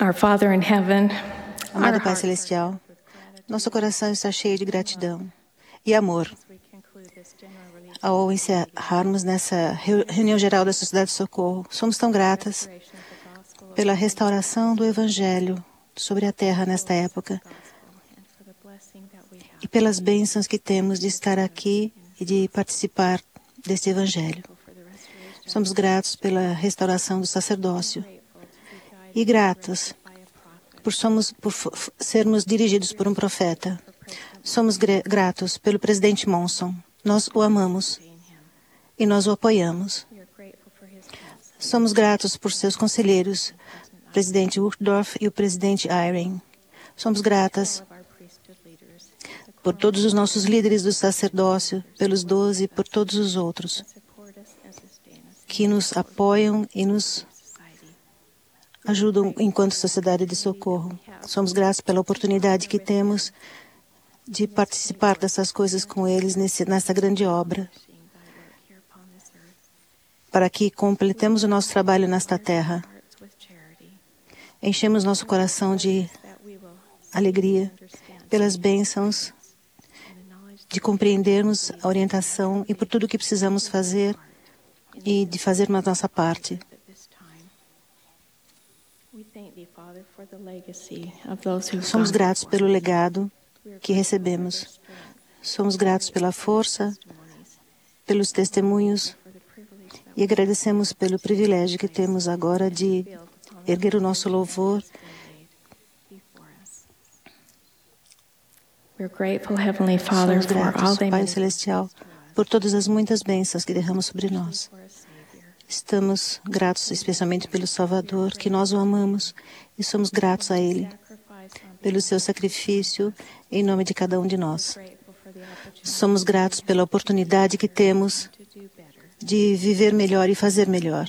Our Father in heaven, Amado Pai Celestial, nosso coração está cheio de gratidão e amor ao encerrarmos nessa reunião geral da Sociedade de Socorro. Somos tão gratas pela restauração do Evangelho sobre a terra nesta época e pelas bênçãos que temos de estar aqui e de participar deste Evangelho. Somos gratos pela restauração do sacerdócio e gratos por, somos, por sermos dirigidos por um profeta. Somos gratos pelo presidente Monson. Nós o amamos e nós o apoiamos. Somos gratos por seus conselheiros, o presidente Uchtdorf e o presidente Eyring. Somos gratas por todos os nossos líderes do sacerdócio, pelos doze e por todos os outros que nos apoiam e nos ajudam enquanto sociedade de socorro. Somos gratos pela oportunidade que temos de participar dessas coisas com eles nesse, nessa grande obra, para que completemos o nosso trabalho nesta terra. Enchemos nosso coração de alegria pelas bênçãos, de compreendermos a orientação e por tudo que precisamos fazer e de fazermos a nossa parte. Somos gratos pelo legado que recebemos. Somos gratos pela força, pelos testemunhos e agradecemos pelo privilégio que temos agora de erguer o nosso louvor. Somos gratos, Pai Celestial, por todas as muitas bênçãos que derrama sobre nós. Estamos gratos especialmente pelo Salvador, que nós o amamos e somos gratos a Ele pelo seu sacrifício em nome de cada um de nós. Somos gratos pela oportunidade que temos de viver melhor e fazer melhor.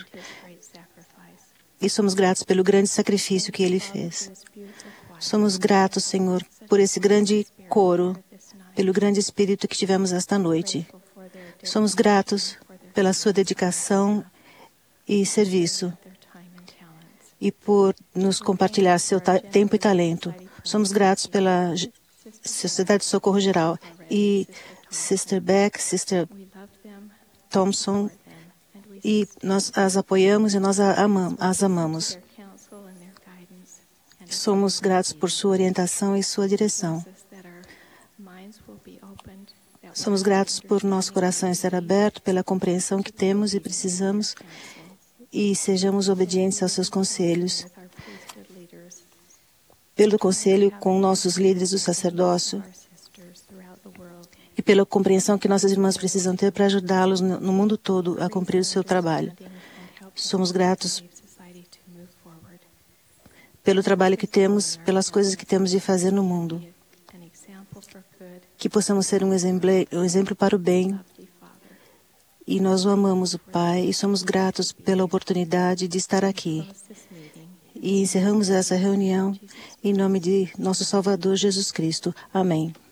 E somos gratos pelo grande sacrifício que Ele fez. Somos gratos, Senhor, por esse grande coro, pelo grande espírito que tivemos esta noite. Somos gratos pela sua dedicação e serviço e por nos compartilhar seu tempo e talento. Somos gratos pela Sociedade de Socorro Geral e Sister Beck, Sister Thompson, e nós as apoiamos e nós as amamos. Somos gratos por sua orientação e sua direção. Somos gratos por nosso coração estar aberto, pela compreensão que temos e precisamos, e sejamos obedientes aos seus conselhos. Pelo conselho com nossos líderes do sacerdócio e pela compreensão que nossas irmãs precisam ter para ajudá-los no, no mundo todo a cumprir o seu trabalho. Somos gratos pelo trabalho que temos, pelas coisas que temos de fazer no mundo. Que possamos ser um exemplo, um exemplo para o bem. E nós o amamos, o Pai, e somos gratos pela oportunidade de estar aqui. E encerramos essa reunião em nome de nosso Salvador Jesus Cristo. Amém.